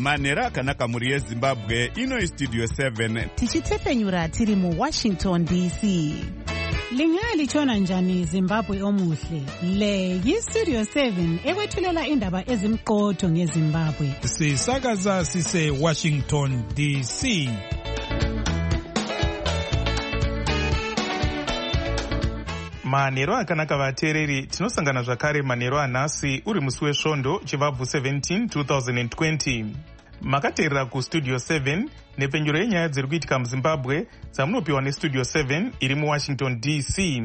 Manhero akanaka mhuri yeZimbabwe, ino Studio 7. Tichitepfenyura tiri muWashington DC. Lingalitshona njani Zimbabwe omuhle? Le yiStudio 7 ekwethulela indaba ezimqotho ngeZimbabwe. Sisakaza sise Washington DC. Manhero akanaka vateereri, tinosangana zvakare manhero anhasi uri musi wesvondo chivabvu 17 2020. Makateerera kuStudio 7 nepfenyuro yenyaya dziri kuitika muZimbabwe dzamunopiwa neStudio 7 iri muWashington DC.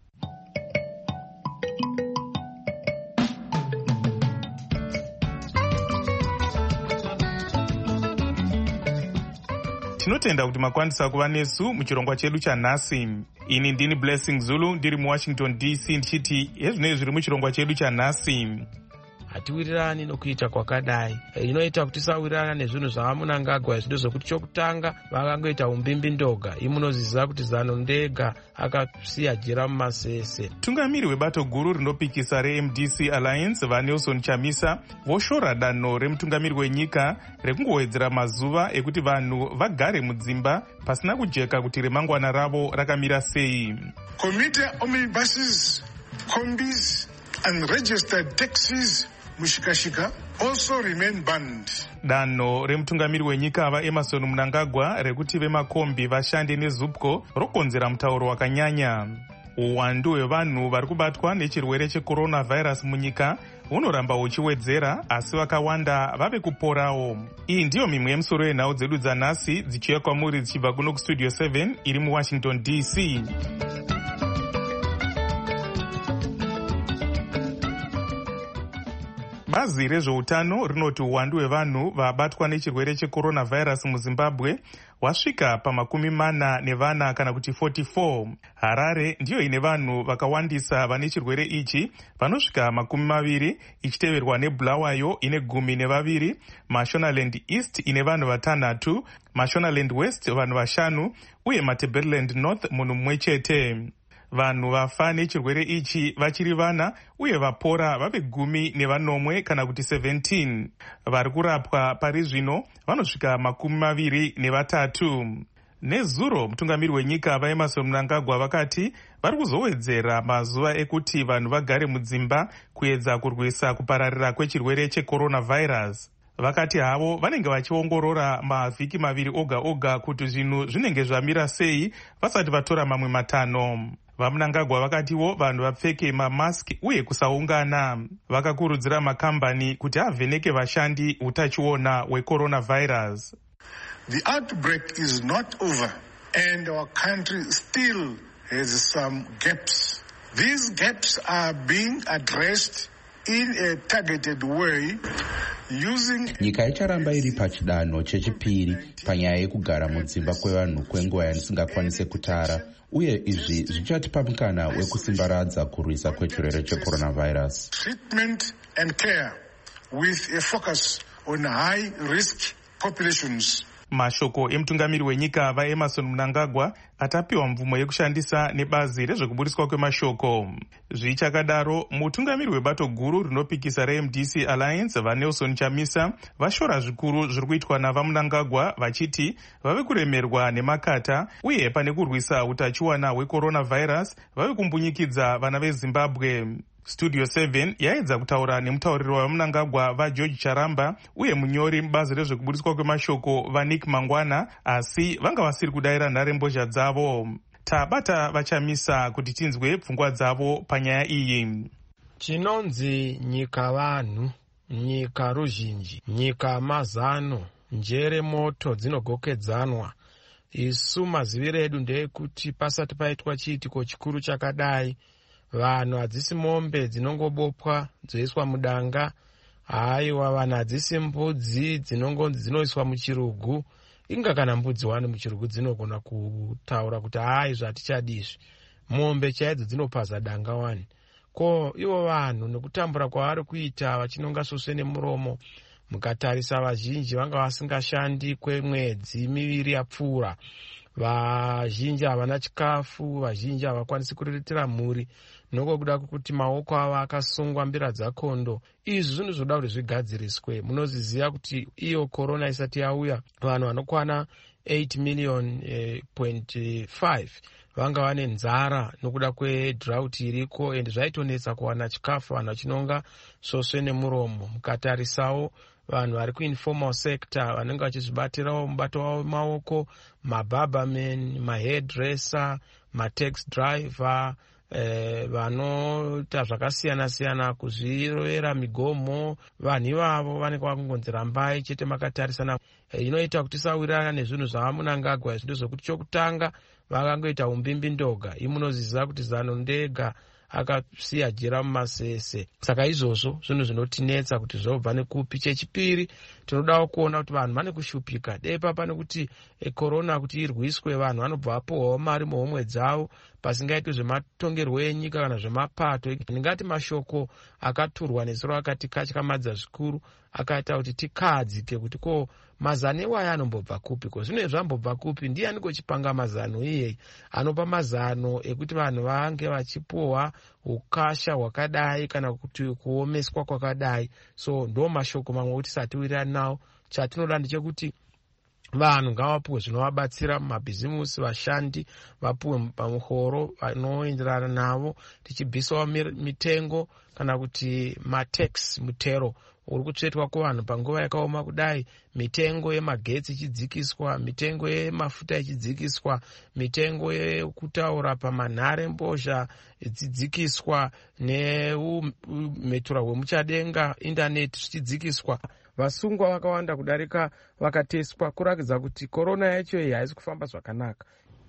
Tinotenda kuti makwanisa kuva nesu muchirongwa chedu chanhasi. Ini ndini Blessing Zulu ndiri muWashington DC ndichiti hezvinei zviri muchirongwa chedu chanhasi. Hatiwirirani nokuita kwakadai. Inoita kuti tisawirirana nezvinhu zvaMnangagwa izvo zvokuti chokutanga vakangoita umbimbi ndoga. Imunoziva kuti Zano Ndega akasiya jira mumasese. Tungamiri webato guru rinopikisa reMDC Alliance vaNelson Chamisa voshora danho remutungamiri wenyika rekungowedzera mazuva ekuti vanhu vagare mudzimba pasina kujeka kuti remangwana ravo rakamira sei. Commuter omnibuses, combis and registered taxis mushikashika also remain banned. Danho remutungamiri wenyika vaEmmerson Mnangagwa rekuti vemakombi vashande neZUPCO rokonzera mutauro wakanyanya. Uwandu hwevanhu vari kubatwa nechirwere checoronavirus munyika hunoramba huchiwedzera, asi vakawanda vave kuporawo. Iyi ndiyo mimwe yemusoro yenhau dzedu dzanhasi dzichiuya kwamuri dzichibva kuno kuStudio 7 iri muWashington DC. Bazi rezveutano rinoti uwandu hwevanhu vabatwa nechirwere checoronavirus muZimbabwe wasvika pa40 kana kuti 44. Harare ndiyo ine vanhu vakawandisa vane chirwere ichi vanosvika 20, ichiteverwa neBulawayo ine 12, Mashonaland East ine vanhu 6, Mashonaland West vanhu 5 uye Matabeleland North munhu mumwe chete. Vanhu vafa nechirwere ichi vachiri vana uye vapora vave 10 kana kuti 17. Vari kurapwa pari zvino vanosvika 23. Nezuro mutungamiri wenyika vaEmmerson Mnangagwa vakati vari kuzowedzera mazuva ekuti vanhu vagare mudzimba kuedza kurwisa kupararira kwechirwere checoronavirus. Vakati havo vanenge vachiongorora mavhiki 2 oga kuti zvinhu zvinenge zvamira sei vasati vatora mamwe 5. VaMnangagwa vakatiwo vanhu vapfeke mamaski uye kusaungana. Vakakurudzira makambani kuti avheneke vashandi utachiona hwecoronavirus. The outbreak is not over and our country still has some gaps. These gaps are being addressed in a targeted way using. Nyika icharamba iri pachidanho chechipiri panyaya yekugara mudzimba kwevanhu kwenguva yanisingakwanise kutara, uye izvi zvichatipa mukana wekusimbaradza kurwisa kwechirwere checoronavirus. Treatment and care with a focus on high risk populations. Mashoko emutungamiri wenyika vaEmmerson Mnangagwa atapiwa mvumo yekushandisa nebazi rezvekubudiswa kwemashoko. Zvichakadaro, mutungamiri webato guru rinopikisa reMDC Alliance vaNelson Chamisa vashora zvikuru zviri kuitwa navaMnangagwa vachiti vave kuremerwa nemakata uye pane kurwisa utachiwana hwecoronavirus vave kumbunyikidza vana veZimbabwe. Studio 7 yaedza kutaura nemutauriri waMnangagwa vaGeorge Charamba uye munyori mubazi rezvekubudiswa kwemashoko vaNick Mangwana, asi vanga vasiri kudayira nharembozha dzavo. Tabata vaChamisa kuti tinzwe pfungwa dzavo panyaya iyi. Chinonzi nyika vanhu, nyika ruzhinji, nyika mazano, njere moto dzinogokedzanwa. Isu maziviro edu ndeyekuti pasati paitwa chiitiko chikuru chakadai, vanhu hadzisi mombe dzinongobopwa dzoiswa mudanga, haiwa vanhu hadzisi mbudzi dzinoiswa muchirugu. Inga kana mbudzi wani muchirugu dzinogona kutaura kuti hai zvatichadizvi. Mombe chaidzo dzinopaza danga wani. Ko ivo vanhu nekutambura kwavari kuita vachinonga soswe nemuromo, mukatarisa vazhinji vanga vasingashandi kwemwedzi 2 yapfuura. Vazhinji havana chikafu, vazhinji havakwanisi kuriritira mhuri nokuda kuti maoko avo akasungwa mbira dzakondo. Izvi zvinhu zvoda kuti zvigadziriswe. Munoziziva kuti iyo korona isati yauya, vanhu vanokwana 8.5 vanga vane nzara nokuda kwedrought iriko, ende zvaitonetsa kuwana chikafu, vanhu vachinonga svosve nemuromo. Mukatarisawo vanhu vari kuinformal sector vanenge vachizvibatirawo mubato wavo maoko, mabarberman, mahairdresser, mataxi driver, vanoita zvakasiyana-siyana kuzvirovera migomo. Vanhu ivavo vanenge vakungonzi rambai chete makatarisana. Inoita kuti tisawirirana nezvinhu zvavamunangagwa. Izvi ndezvokuti chokutanga vakangoita umbimbi ndoga. Imunoziziva kuti zano ndega akasiya jira mumasese. Saka izvozvo zvinhu zvinotinetsa kuti zvobva nekupi. Chechipiri, tinodawo kuona kuti vanhu vane kushupika. Depa pane kuti korona kuti irwiswe, vanhu vanobva vapohwawo mari muhomwe dzavo pasingaitwi zvematongerwo enyika kana zvemapato. Ndingati mashoko akaturwa nesoro akati katyamadza zvikuru, akaita kuti tikadzike kuti ko mazano iwaya anombobva kupi, ko zvino zvambobva kupi, ndiani kochipanga mazano iyeye anopa mazano ekuti vanhu vange vachipohwa ukasha hwakadai kana kuti kuomeswa kwakadai. So ndo mashoko mamwe kuti satiwirirani nawo. Chatinoda ndechekuti vanhu ngavapuwe zvinovabatsira mumabhizimusi, vashandi vapuwe pamuhoro vanoenderana navo, tichibvisawo mitengo kana kuti matax, mutero uri kutsvetwa kuvanhu panguva yakaoma kudai, mitengo yemagetsi ichidzikiswa, mitengo yemafuta ichidzikiswa, mitengo yekutaura pamanhare mbozha ichidzikiswa, neumhetura hwemuchadenga indaneti zvichidzikiswa. Vasungwa vakawanda kudarika vakateswa, kurakidza kuti korona yacho iyi haisi kufamba zvakanaka.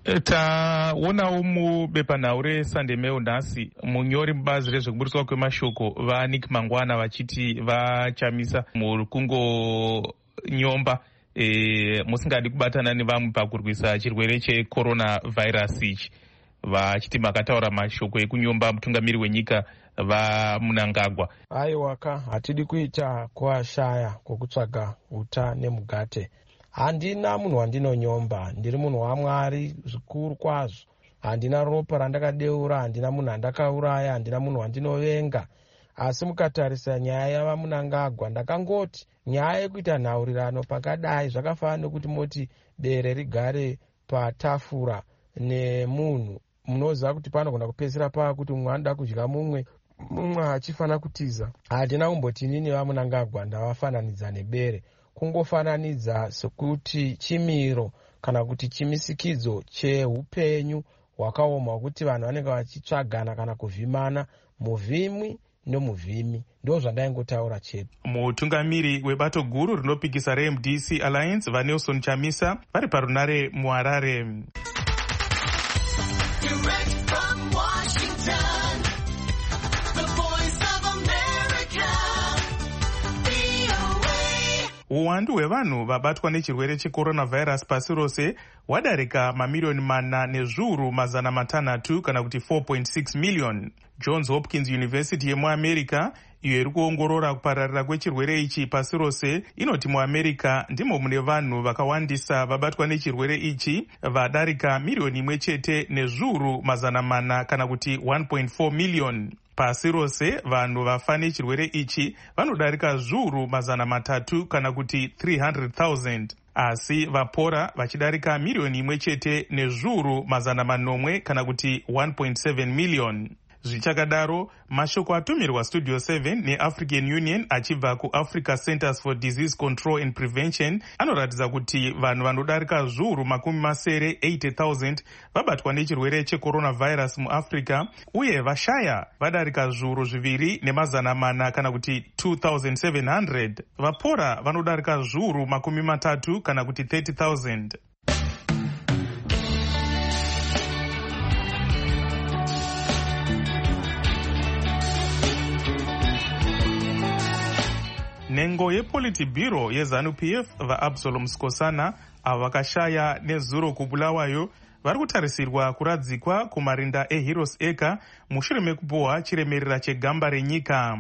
Taonawo mubepanhau reSunday Mail nhasi munyori mubazi rezvekuburiswa kwemashoko vaNick Mangwana vachiti vachamisa mukungonyomba musingadi kubatana nevamwe pakurwisa chirwere cheCoronavirus ichi, vachiti makataura mashoko ekunyomba mutungamiri wenyika vaMnangagwa. Aiwaka, hatidi kuita kuashaya kwokutsvaga uta nemugate. Handina munhu wandinonyomba, ndiri munhu waMwari zvikuru kwazvo. Handina ropa randakadeura, handina munhu andakauraya, handina munhu wandinovenga. Asi mukatarisa nyaya yavaMnangagwa, ndakangoti nyaya yekuita nhaurirano pakadai zvakafanana nekuti moti bere rigare patafura nemunhu. Munoziva kuti panogona kupedzisira pakuti mumwe anoda kudya mumwe achifana kutiza. Handina kumboti inini vaMnangagwa ndavafananidza nebere, kungofananidza sekuti chimiro kana kuti chimisikidzo cheupenyu hwakaoma hwekuti vanhu vanenge vachitsvagana kana kuvhimana, muvhimwi nomuvhimi. Ndo zvandaingotaura chete. Mutungamiri webato guru rinopikisa reMDC Alliance vaNelson Chamisa vari parunare muHarare. Uwandu hwevanhu vabatwa nechirwere cheCoronavirus pasi rose hwadarika mamiliyoni 4,600 kana kuti 4.6 million. Johns Hopkins University yemuAmerica, iyo iri kuongorora kupararira kwechirwere ichi pasi rose, inoti muAmerica ndimo mune vanhu vakawandisa vabatwa nechirwere ichi, vadarika miliyoni 1,400,000 kana kuti 1.4 million. Pasi rose vanhu vafa nechirwere ichi vanodarika 300,000 kana kuti 300,000, asi vapora vachidarika miliyoni 1,400,000 kana kuti 1.7 million. Zvichakadaro, mashoko atumirwa Studio 7 neAfrican Union achibva kuAfrica Centers for Disease Control and Prevention anoratidza kuti vanhu vanodarika 80,000 vabatwa nechirwere cheCoronavirus muAfrica, uye vashaya vadarika 2,400 kana kuti 2,700. Vapora vanodarika 30,000 kana kuti 30,000. Nengo yePolitburo yeZANU-PF vaAbsalom Skosana avo vakashaya nezuro kubulawayo vari kutarisirwa kuradzikwa kumarinda eHeroes Acre mushure mekupuhwa chiremerera chegamba renyika.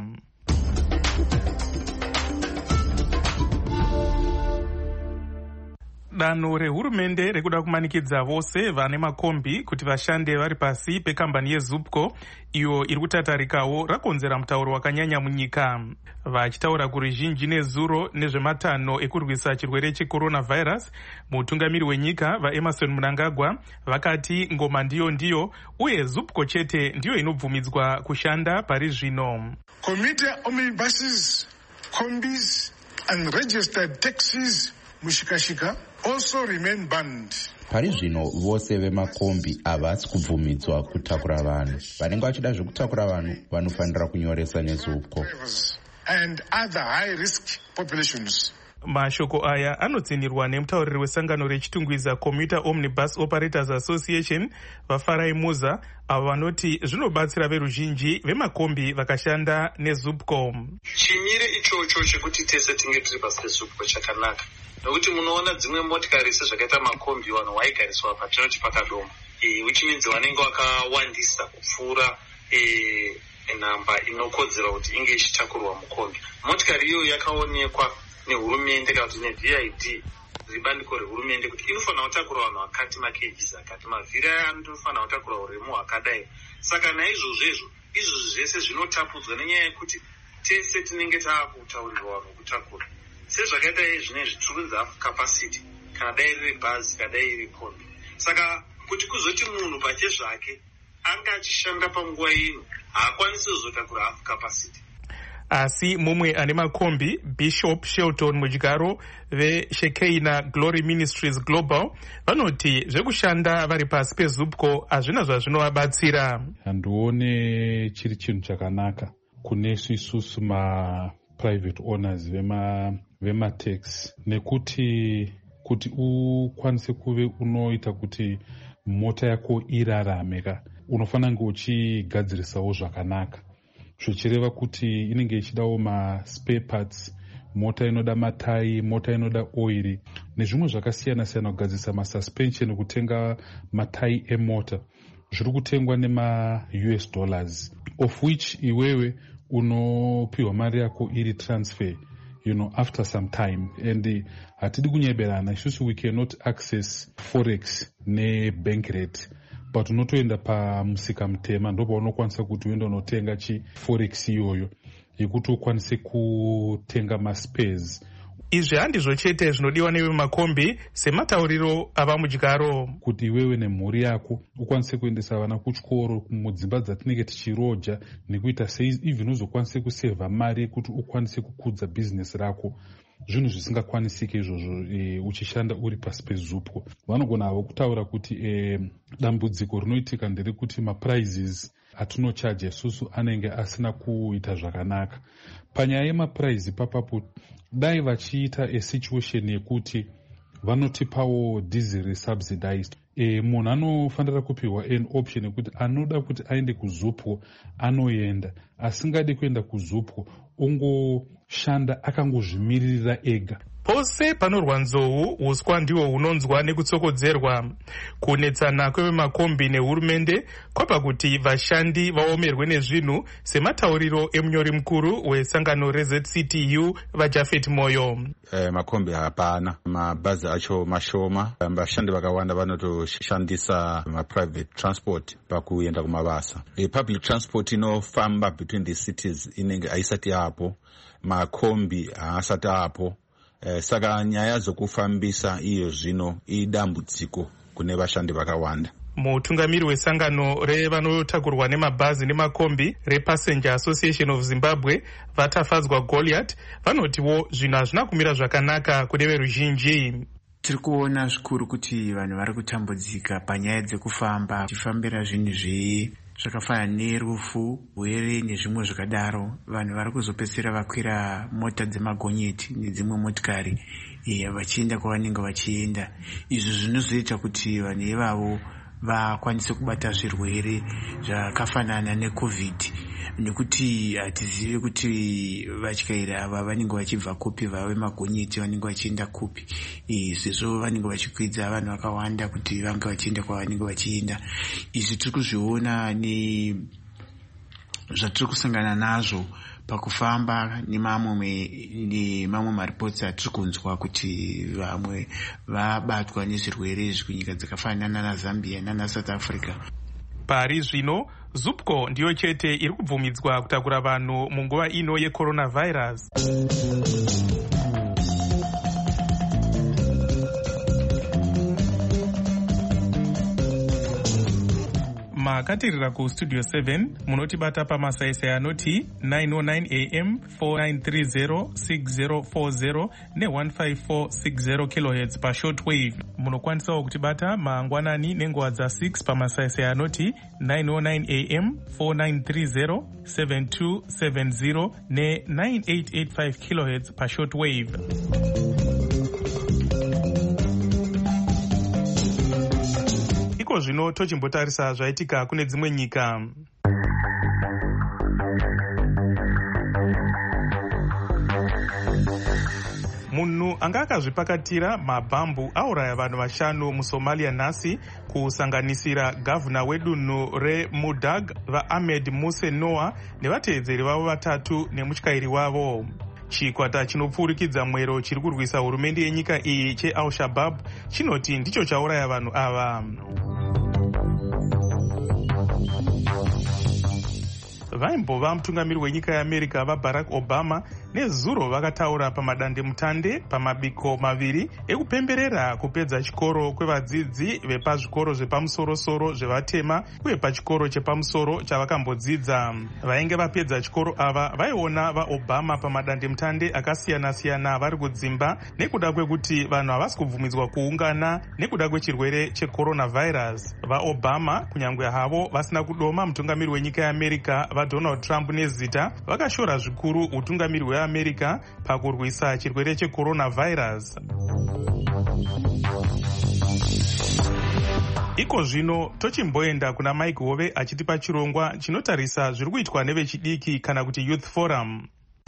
Danho rehurumende rekuda kumanikidza vose vane makombi kuti vashande vari pasi pekambani yeZupco iyo iri kutatarikawo rakonzera mutauro wakanyanya munyika. Vachitaura kuruzhinji nezuro nezvematanho ekurwisa chirwere checoronavirus, mutungamiri wenyika vaEmmerson Mnangagwa vakati ngoma ndiyo uye Zupco chete ndiyo inobvumidzwa kushanda pari zvino. Commuter omnibuses, combis and registered taxis mushikashika also remain banned. Pari zvino vose vemakombi havasi kubvumidzwa kutakura vanhu. Vanenge vachida zvekutakura vanhu vanofanira kunyoresa neZupco. And other high risk populations. Mashoko aya anotsinirwa nemutauriri wesangano rechitungwiza Commuter Omnibus Operators Association vaFarai Muza, avo vanoti zvinobatsira veruzhinji vemakombi vakashanda neZupco. Chimire ichocho chekuti tese tinge tiri pasi peZupco chakanaka. Nokuti munoona dzimwe motikari sezvakaita makombi vanhu vaigariswa patinoti pakadomo. Which means vanenge vakawandisa kupfuura namba inokodzera kuti inge ichitakurwa mukombi. Motikari iyo yakaonekwa nehurumende kana kuti neVID ribandiko rehurumende kuti inofanira kutakura vanhu vakati makejizi akati mavhiri aya anofanira kutakura uremu hwakadai. Saka naizvozvo izvozvi zvese zvinotapudzwa nenyaya yekuti tese tinenge taakutaurirwa vanhu kutakura. Sezvakaita zvinezvi tiri half capacity kana dai riri bhazi kana dai iri kombi. Saka kuti kuzoti munhu pache zvake anga achishanda panguva ino haakwanisi kuzotakura half capacity. Asi mumwe ane makombi, Bishop Shelton Mudyaro veShekinah Glory Ministries Global vanoti zvekushanda vari pasi peZupco hazvina zvazvinovabatsira. Handione chiri chinhu chakanaka kunesu isusu private owners vemataxi, nekuti kuti ukwanise kuve unoita kuti mota yako irarameka unofanira kunge uchigadzirisawo zvakanaka, zvichireva kuti inenge ichidawo maspare parts, mota inoda matayi, mota inoda oiri nezvimwe zvakasiyana siyana. Kugadzirisa masuspension, kutenga matayi emota zviri kutengwa nema-US dollars, of which iwewe unopiwa mari yako iri transfer after some time. And hatidi kunyeberana, isusu we cannot access forex nebank rate, but unotoenda pamusika mutema ndopa unokwanisa kuti uende unotenga forex iyoyo yekuti ukwanise kutenga maspares. Izvi handizvo chete zvinodiwa nevemakombi sematauriro avamudyaro, kuti iwewe nemhuri yako ukwanise kuendesa vana kuchikoro mudzimba dzatinenge tichiroja nekuita sei, even uzokwanise kusevha mari yekuti ukwanise kukudza bhizinesi rako. Zvinhu zvisingakwanisike izvozvo uchishanda uri pasi peZupco. Vanogona havo kutaura kuti dambudziko rinoitika nderekuti maprizes atinochaja isusu anenge asina kuita zvakanaka. Panyaya yemapurize papapo dai vachiita situation yekuti vanotipawo diesel subsidized, munhu anofanira kupiwa an option yekuti anoda kuti aende kuZupco anoenda, asingadi kuenda kuZupco ungoshanda akangozvimiririra ega. Pose panorwa nzou, uswa ndiwo hunonzwa nekutsokodzerwa. Kunetsana kwevemakombi nehurumende kwapa kuti vashandi vaomerwe nezvinhu sematauriro emunyori mukuru wesangano reZCTU vaJafet Moyo. Makombi hapana, mabhazi acho mashoma, vashandi vakawanda vanotoshandisa private transport pakuenda kumabasa. Public transport inofamba between the cities inenge haisati hapo, makombi haasati hapo. Saka nyaya dzokufambisa iyo zvino idambudziko kune vashandi vakawanda. Mutungamiri wesangano revanotakurwa nemabhazi nemakombi rePassenger Association of Zimbabwe vatafadzwa Goliath vanotiwo zvinhu hazvina kumira zvakanaka kune veruzhinji. Tiri kuona zvikuru kuti vanhu vari kutambudzika panyaya dzekufamba, tifambira zvinhu zvakafanana nerufu, were nezvimwe zvakadaro. Vanhu vari kuzopedzisira vakwira mota dzemagonyeti nedzimwe motikari vachienda kwavanenge vachienda. Izvi zvinozoita kuti vanhu ivavo vakwanise kubata zvirwere zvakafanana neCovid, nekuti hatizivi kuti vatyairi ava vanenge vachibva kupi, vave magonyeti vanenge vachienda kupi. Izvizvo vanenge vachikwidza vanhu vakawanda kuti vange vachienda kwavanenge vachienda. Izvi tiri kuzviona zvatiri kusangana nazvo pakufamba nemamwe maripotsi atiri kunzwa kuti vamwe vabatwa nezvirwere izvi kunyika dzakafanana naZambia nanaSouth Africa. Pari zvino Zupco ndiyo chete iri kubvumidzwa kutakura vanhu munguva ino yecoronavirus. Makatirira kustudio 7 munotibata pamasaisai anoti 909 am 4930 6040 ne15460 kHz pashortwave. Munokwanisawo kutibata mangwanani nenguva dza6 pamasaisai anoti 909 am 4930 7270 ne9885 kHz pashortwave. Zvino tochimbotarisa zvaitika kune dzimwe nyika. Munhu anga akazvipakatira mabhambu auraya vanhu 5 muSomalia nhasi, kusanganisira gavhuna wedunhu reMudag vaAhmed Muse Noah nevateedzeri vavo 3 nemutyairi wavo. Chikwata chinopfurikidza mwero chiri kurwisa hurumende yenyika iyi cheAl-Shabaab chinoti ndicho chauraya vanhu ava. Vaimbova mutungamiri wenyika yeAmerica vaBarack Obama nezuro vakataura pamadandemutande pamabiko maviri ekupemberera kupedza chikoro kwevadzidzi vepazvikoro zvepamusoro-soro zvevatema uye pachikoro chepamusoro chavakambodzidza. Vainge vapedza chikoro ava vaiona vaObama pamadandemutande akasiyana-siyana vari kudzimba nekuda kwekuti vanhu havasi kubvumidzwa kuungana nekuda kwechirwere checoronavirus. VaObama kunyange havo vasina kudoma mutungamiri wenyika yeAmerica vaDonald Trump nezita, vakashora zvikuru utungamiri hweAmerica pakurwisa chirwere checoronavirus. Iko zvino tochimboenda kuna Mike Hove achitipa chirongwa chinotarisa zviri kuitwa nevechidiki kana kuti Youth Forum.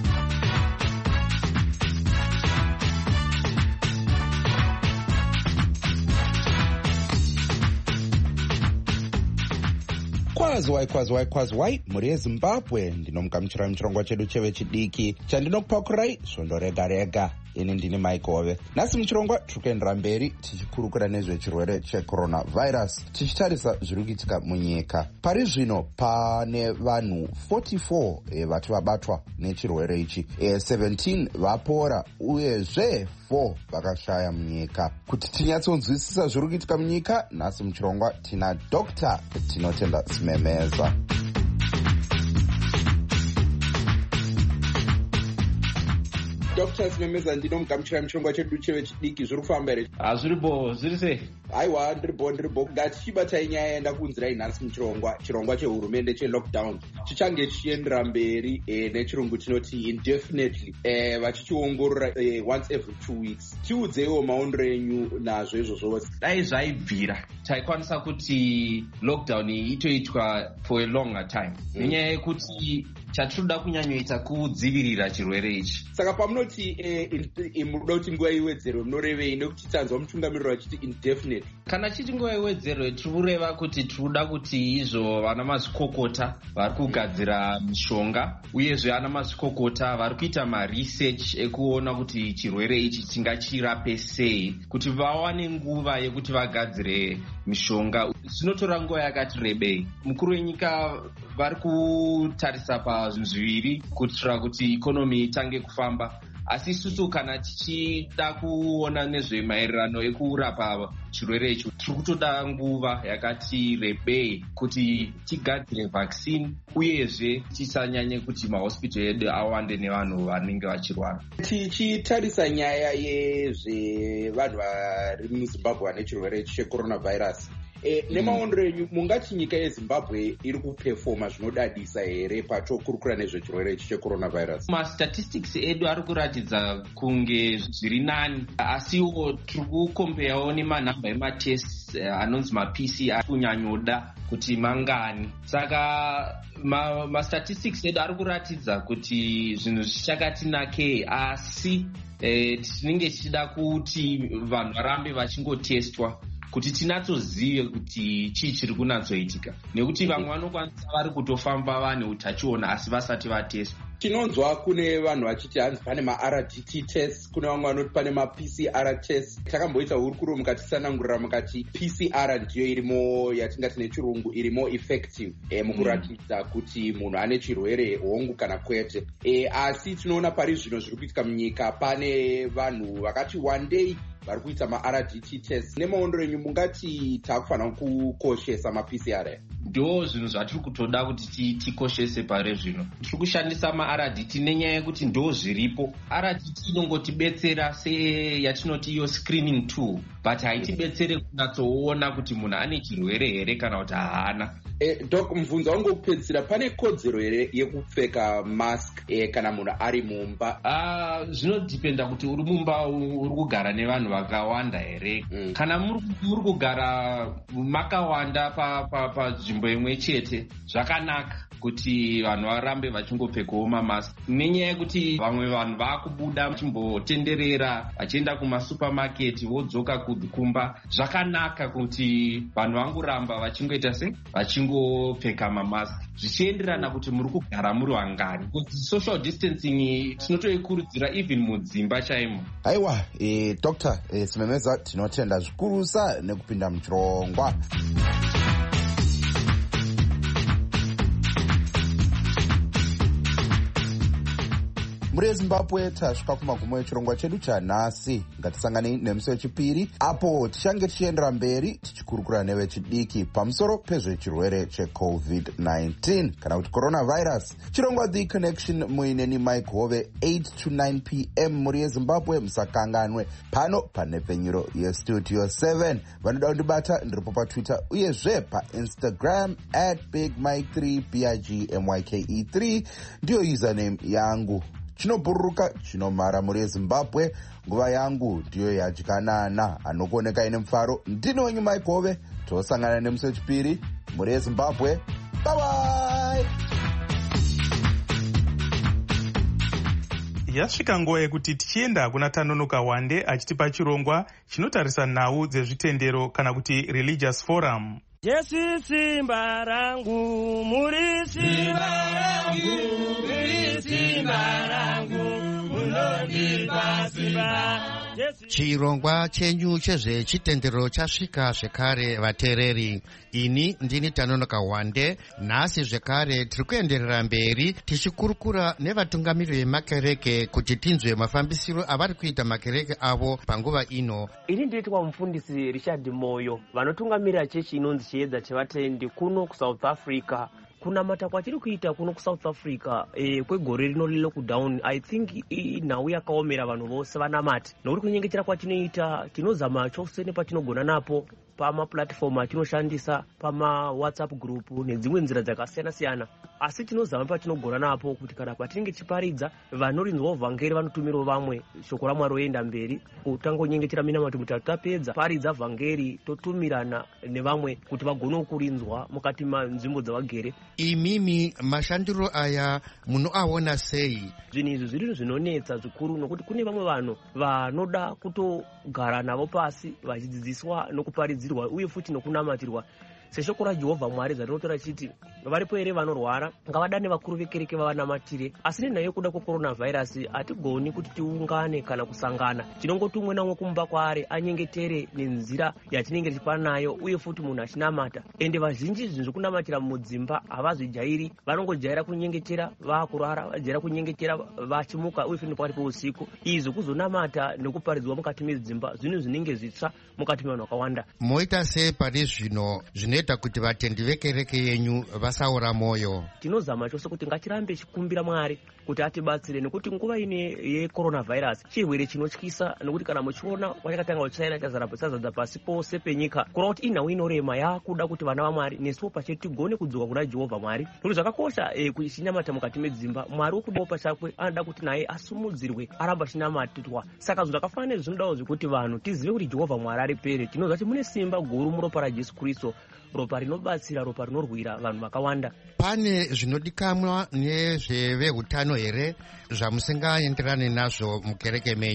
Kwazwai muri yeZimbabwe, ndinomugamuchira muchirongwa chedu chevechidiki chandinokupakurai svondo rega rega. Ini ndini Mike Hove. Nhasi muchirongwa tiri kuendera mberi tichikurukura nezvechirwere checoronavirus, tichitarisa zviri kuitika munyika. Pari zvino pane vanhu 44 vati vabatwa nechirwere ichi, 17 vapora uyezve 4 vakashaya munyika. Kuti tinyatsonzwisisa zviri kuitika munyika, nhasi muchirongwa tina Dr. Tinotenda Simemeza. Dr. Simemeza, ndinomugamuchira muchirongwa chedu chevechidiki. Zviri kufamba here? Zviripo, zviri sei? Aiwa, ndiripo. Ngatichibatai nyaya yandakunzirai nhasi muchirongwa chehurumende chelockdown chichange chichiendera mberi nechirungu chinoti indefinitely, vachichiongorora once every 2 weeks. Tiudzeiwo maondero enyu nazvo izvozvo. Dai zvaibvira taikwanisa kuti lockdown itoitwa for a longer time, nenyaya yekuti chatinoda kunyanyoita kudzivirira chirwere ichi. Saka pamunoti munoda kuti nguva iwedzerwe munorevei? Nekuti tanzwa mutungamiriro achiti indefinite. Kana chiti nguva iwedzerwe tiri kureva kuti tirikuda kuti izvo vana mazvikokota vari kugadzira mishonga uyezve ana mazvikokota vari kuita maresearch ekuona kuti chirwere ichi chingachirape sei, kuti vawane nguva yekuti vagadzire mishonga. Zvinotora nguva yakati rebei. Mukuru wenyika vari kutarisa pazvinhu zviviri kuitira kuti ikonomi itange kufamba. Asi isusu kana tichida kuona nezvemaererano ekurapa chirwere icho, tiri kutoda nguva yakati rebei kuti tigadzire vaccine uyezve tisanyanye kuti mahospital edu awande nevanhu vanenge vachirwara. Tichitarisa nyaya yezvevanhu vari muZimbabwe vane chirwere checoronavirus, nemaondero enyu mungati nyika yeZimbabwe iri kupefoma zvinodadisa here pachokurukura nezvechirwere ichi checoronavirus? Mastatistics edu ari kuratidza kunge zviri nani, asiwo tiri kukompeyawo nemanhamba ematests anonzi maPCR kunyanyoda kuti mangani. Saka mastatistics edu ari kuratidza kuti zvinhu zvichakati nakei, asi tinenge tichida kuti vanhu varambe vachingotestwa kuti tinatsozive kuti chii chiri kunatsoitika, nekuti vamwe vanokwanisa vari kutofamba vane utachiona asi vasati vateswa. Tinonzwa kune vanhu vachiti hanzi pane ma-RDT test, kune vamwe vanoti pane ma-PCR test. Takamboita hurukuro mukatisanangurira mukati PCR ndiyo irimo yatingati nechirungu irimo effective mukuratidza kuti munhu ane chirwere hongu kana kwete. Asi tinoona pari zvino zviri kuitika munyika pane vanhu vakati one day vari kuita ma-RDT test. Nemaondero enyu mungati taakufanira kukoshesa ma-PCR? Ndo zvinhu zvatiri kutoda kuti tikoshese pare zvino. Tiri kushandisa ma-RDT nenyaya yekuti ndo zviripo. RDT inongotibetsera seyatinoti iyo screening tool, but haitibetsere kunatsoona kuti munhu ane chirwere here kana kuti haana. Dok, mubvunzo wangu wekupedzisira, pane kodzero here yekupfeka mask kana munhu ari mumba? Zvinodhipenda kuti uri mumba uri kugara nevanhu vakawanda here. Kana muri kugara makawanda panzvimbo imwe chete, zvakanaka kuti vanhu varambe vachingopfekawo mamask, nenyaya yekuti vamwe vanhu vakubuda vachimbotenderera vachienda kumasupamaketi vodzoka kumba. Zvakanaka kuti vanhu vangoramba vachingoita se vachingopfeka mamask zvichienderana kuti muri kugara muri vangani. Social distancing tinotoikurudzira even mudzimba chaimo. Aiwa, Dr. Simemeza, tinotenda zvikurusa nekupinda muchirongwa. Muri yeZimbabwe tasvika kumagumo echirongwa chedu chanhasi. Ngatisanganei nemusi wechipiri apo tichange tichiendera mberi tichikurukura nevechidiki pamusoro pezvechirwere cheCovid-19 kana kuti coronavirus. Chirongwa The Connection muineni Mike Hove 8 to 9 p.m. muri yeZimbabwe. Musakanganwe pano panhepfenyuro yestudio 7. Vanoda kundibata ndiripo paTwitter uyezve paInstagram @BigMike3 BIGMYKE3 ndiyo username yangu. Chinobhururuka chinomhara muri yeZimbabwe. Nguva yangu ndiyo yadyanana anokuoneka ine mufaro. Ndini wenyu Mike Hove. Tosangana nemusi wechipiri muri yeZimbabwe. Bye bye. Yasvika nguva yekuti tichienda kuna Tanonoka Wande achitipa chirongwa chinotarisa nhau dzezvitendero kana kuti religious forum. Jesu simba rangu, muri simba rangu, muri simba rangu, munondipa simba. Chirongwa chenyu chezvechitendero chasvika zvekare vateereri. Ini ndini Tanonoka Wande. Nhasi zvekare tiri kuenderera mberi tichikurukura nevatungamiri vemakereke kuti tinzwe mafambisiro avari kuita makereke avo panguva ino. Ini ndinoitwa mufundisi Richard Moyo, vanotungamirira chechi inonzi Chiedza Chevatendi kuno kuSouth Africa. Kuna matakwa tiri kuita kuno kuSouth Africa kwegore rino relockdown. I think nhau yakaomera vanhu vose vanamati, nokuti kunyengetera kwatinoita tinozama chose nepatinogona napo pamaplatform atinoshandisa, pamawhatsapp group nedzimwe nzira dzakasiyana-siyana. Asi tinozama patinogona napo kuti kana patinenge tichiparidza vanorinzwawo vhangeri vanotumirawo vamwe shoko raMwari roenda mberi. Kutanga kunyengetera minamato mitatu tapedza paridza vhangeri totumirana nevamwe kuti vagonewo kurinzwa mukati manzvimbo dzavagere. Imimi mashandiro aya munoaona sei? Zvinhu izvi zviri zvinonetsa zvikuru, nokuti kune vamwe vanhu vanoda kutogara navo pasi vachidzidziswa nokuparidzirwa uye futi nokunamatirwa seshoko raJehovha Mwari zarinotora chiti varipo here vanorwara ngavadane vakuru vekereke vavanamatire. Asi nenhau yekuda kwecoronavirus hatigoni kuti tiungane kana kusangana. Tinongoti umwe naumwe kumba kwaari anyengetere nenzira yatinenge tichipa nayo uye futi munhu achinamata. Ende vazhinji zvinhu zvekunamatira mudzimba havazvijairi, vanongojaira kunyengetera vakurara, vajaira kunyengetera vachimuka uye futi pakati peusiku. Izvi kuzonamata nekuparidzwa mukati medzimba zvinhu zvinenge zvitsva mukati mevanhu vakawanda. Moita sei pari zvino zvinoita kuti vatendi vekereke yenyu vasaora moyo? Tinozama chose kuti ngatirambe chikumbira Mwari kuti atibatsire, nekuti nguva ine yecoronavirus chirwere chinotyisa, nekuti kana muchiona kwachakatanga kuchaina chazadza pasi pose penyika, kureva kuti inhau inorema yakuda kuti vana vaMwari nesuwo pachedu tigone kudzoka kuna Jehovha Mwari. Nokuti zvakakosha kuchinyamata mukati medzimba. Mwari wokudawo pachakwe anoda kuti naye asumudzirwe aramba achinamatirwa. Saka zvinhu zvakafanana nezvi zvinodawo zvekuti vanhu tizive kuti Jehovha Mwari ari pere. Tinoziva kuti mune simba guru muropa raJesu Kristu, ropa rinobatsira, ropa rinorwira vanhu vakawanda. Pane zvinodikanwa nezveveutano here zvamusingaenderane nazvo mukereke menyu?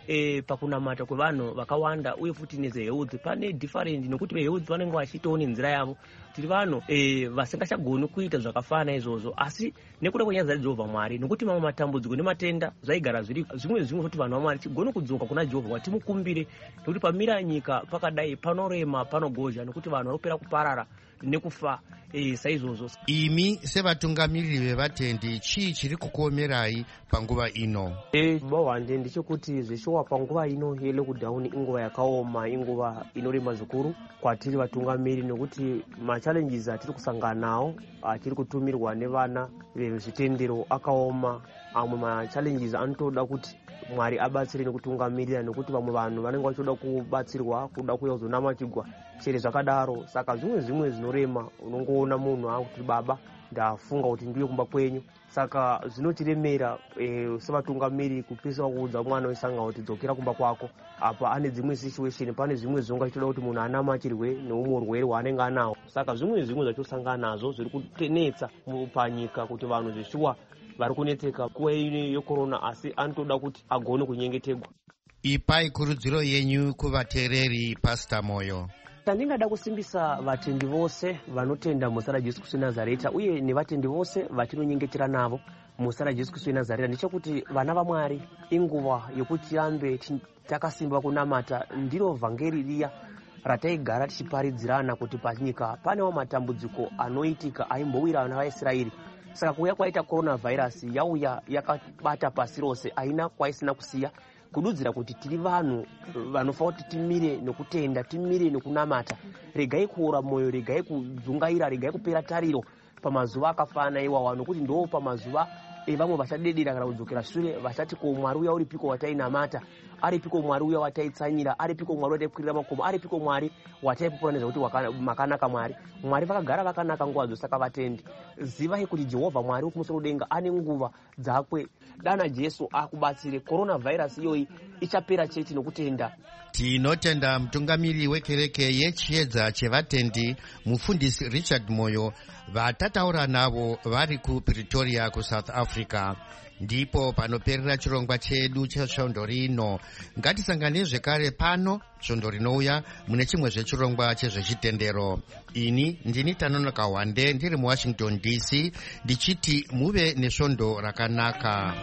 pakunamata kwevanhu vakawanda uye futi nezehealth pane different nokuti vehealth vanenge vachitawo nenzira yavo. Tiri vanhu vasingachagoni kuita zvakafana izvozvo, asi nekuda kwenyaya dzaJehovha Mwari, nokuti mamwe matambudziko nematenda zvaigara zviri zvimwe kuti vanhu vaMwari tigone kudzoka kuna Jehovha watimukumbire, nokuti pamira nyika pakadai panorema panogozha, nokuti vanhu vanopera kuparara nekufa saizvozvo. Imi sevatungamiriri vevatendi chii chiri kukuomerai panguva ino? Bawande ndichekuti zvishuwa panguva ino yelockdown inguva yakaoma, inguva inorema zvikuru kwatiri vatungamiri, nokuti machallenges atiri kusangana nawo atiri kutumirwa nevana vezvitendero akaoma. Amwe machallenges anotoda kuti Mwari abatsire nekutungamirira, nokuti vamwe vanhu vanenge vachizoda kubatsirwa kuda kuya kuzonamatirwa chere zvakadaro. Saka zvimwe zvinorema, unongoona munhu akuti baba ndafunga kuti ndiye kumba kwenyu. Saka zvinotiremera sevatungamiri kupisa kuudza mwana wesanga kuti dzokera kumba kwako. Apa ane dzimwe situation, pane zvimwe zvonga chitoda kuti munhu anamatirwe neumwe urwere hwaanenge anawo. Saka zvimwe zvatisangana nazvo zviri kutenetsa panyika kuti vanhu zvishuwa vari kunetseka kuva yekorona, asi anotoda kuti agone kunyengetegwa. Ipai kurudziro yenyu kuvateereri, Pastor Moyo. Tandingada kusimbisa vatendi vose vanotenda muzita raJesu Kristu weNazareta uye nevatendi vose vatinonyengetera navo muzita raJesu Kristu weNazareta ndechekuti vana vaMwari inguva yokuti tirambe takasimba kunamata. Ndiro vhangeri riya rataigara tichiparidzirana kuti panyika panewo matambudziko anoitika aimbowira vana vaIsraeri. Saka kuuya kwaita coronavirus yauya yakabata pasi rose, aina kwaisina kusiya, kududzira kuti tiri vanhu vanofa kuti timire nekutenda, timire nekunamata. Regai kuora moyo, regai kudzungaira, regai kupera tariro pamazuva akafana iwawa, nokuti ndo pamazuva vamwe vachadedera kana kudzokera shure vachati ko Mwari uya uripiko watainamata, aripiko Mwari uya wataitsanyira, aripiko Mwari wataikwirira makomo, aripiko Mwari wataipoporanidza kuti makanaka Mwari. Mwari vakagara vakanaka nguva dzose. Saka vatendi, zivai kuti Jehovha Mwari wekumusoro kudenga ane nguva dzakwe. Dana Jesu akubatsire, coronavirus iyoyi ichapera chete nokutenda. Tinotenda mutungamiri wekereke yechiedza chevatendi mufundisi Richard Moyo vatataura navo vari kuPretoria kuSouth Africa. Ndipo panoperera chirongwa chedu chesvondo rino. Ngatisangane zvekare pano svondo rinouya mune chimwe zvechirongwa chezvechitendero. Ini ndini Tanonoka Wande ndiri muWashington DC ndichiti muve nesvondo rakanaka.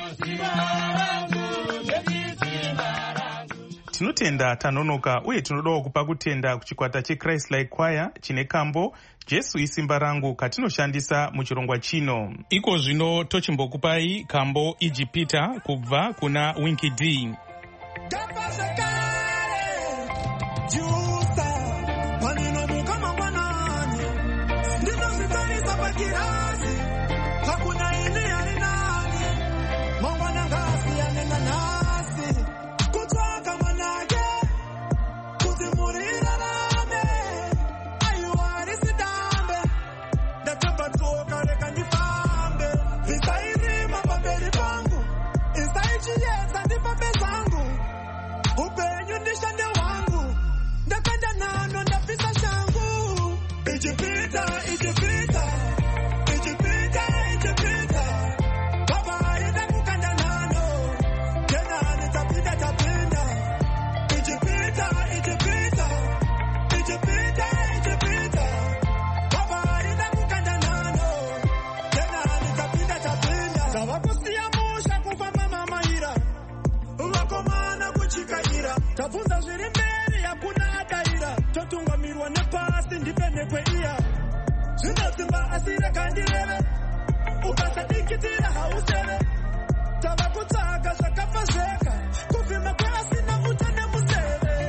Tinotenda Tanonoka uye tinodawo kupa kutenda kuchikwata cheChrist Like Choir chine kambo Jesu isimba rangu katinoshandisa muchirongwa chino. Iko zvino tochimbokupai kambo Ijipita kubva kuna Winky D. Tabvunza zviri mberi hakuna adaira, totungamirwa nepasi ndipende kweiya. Zvinotsimba asi rekandireve, ukasadikitira hauseve. Tava kutsvaga zvakafa zveka, kuvhima kweasina uta nemuseve.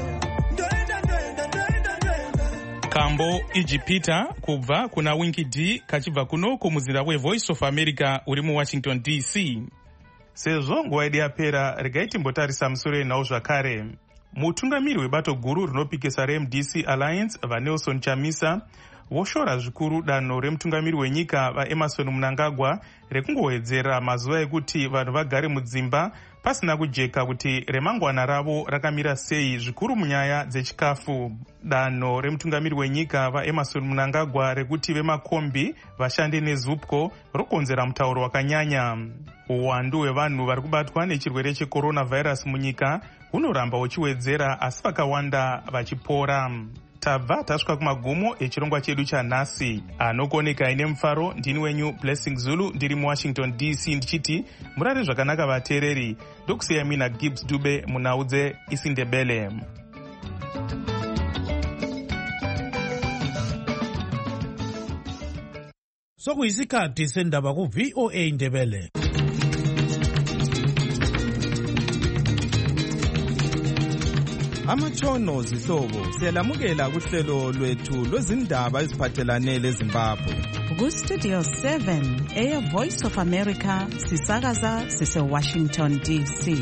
Ndoenda. Kambo Ijipita kubva kuna Winky D kachibva kuno kumuzinda weVoice of America uri muWashington DC. Sezvo nguva yedu yapera, regai timbotarisa musoro enhau zvakare. Mutungamiri webato guru rinopikisa reMDC Alliance vaNelson Chamisa voshora zvikuru danho remutungamiri wenyika vaEmerson Mnangagwa rekungowedzera mazuva ekuti vanhu vagare mudzimba pasina kujeka kuti remangwana ravo rakamira sei, zvikuru munyaya dzechikafu. Danho remutungamiri wenyika vaEmerson Mnangagwa rekuti vemakombi vashande nezupco rokonzera mutauro wakanyanya. Uwandu hwevanhu vari kubatwa nechirwere cheCoronavirus munyika hunoramba huchiwedzera, asi vakawanda vachipora. Tabva tasvika kumagumo echirongwa chedu chanhasi. Anokoneka ine mufaro ndini wenyu Blessing Zulu, ndiri muWashington DC ndichiti murare zvakanaka vateereri. Ndokusiyai mina Gibbs Dube munaudze isiNdebele. Sokuyisikhathi sendaba ku VOA Ndebele. Amatshono zihlobo siyalamukela kuhlelo lwethu lwezindaba eziphathelane leZimbabwe. Ku-Studio 7 Air Voice of America sisakaza sise-Washington DC.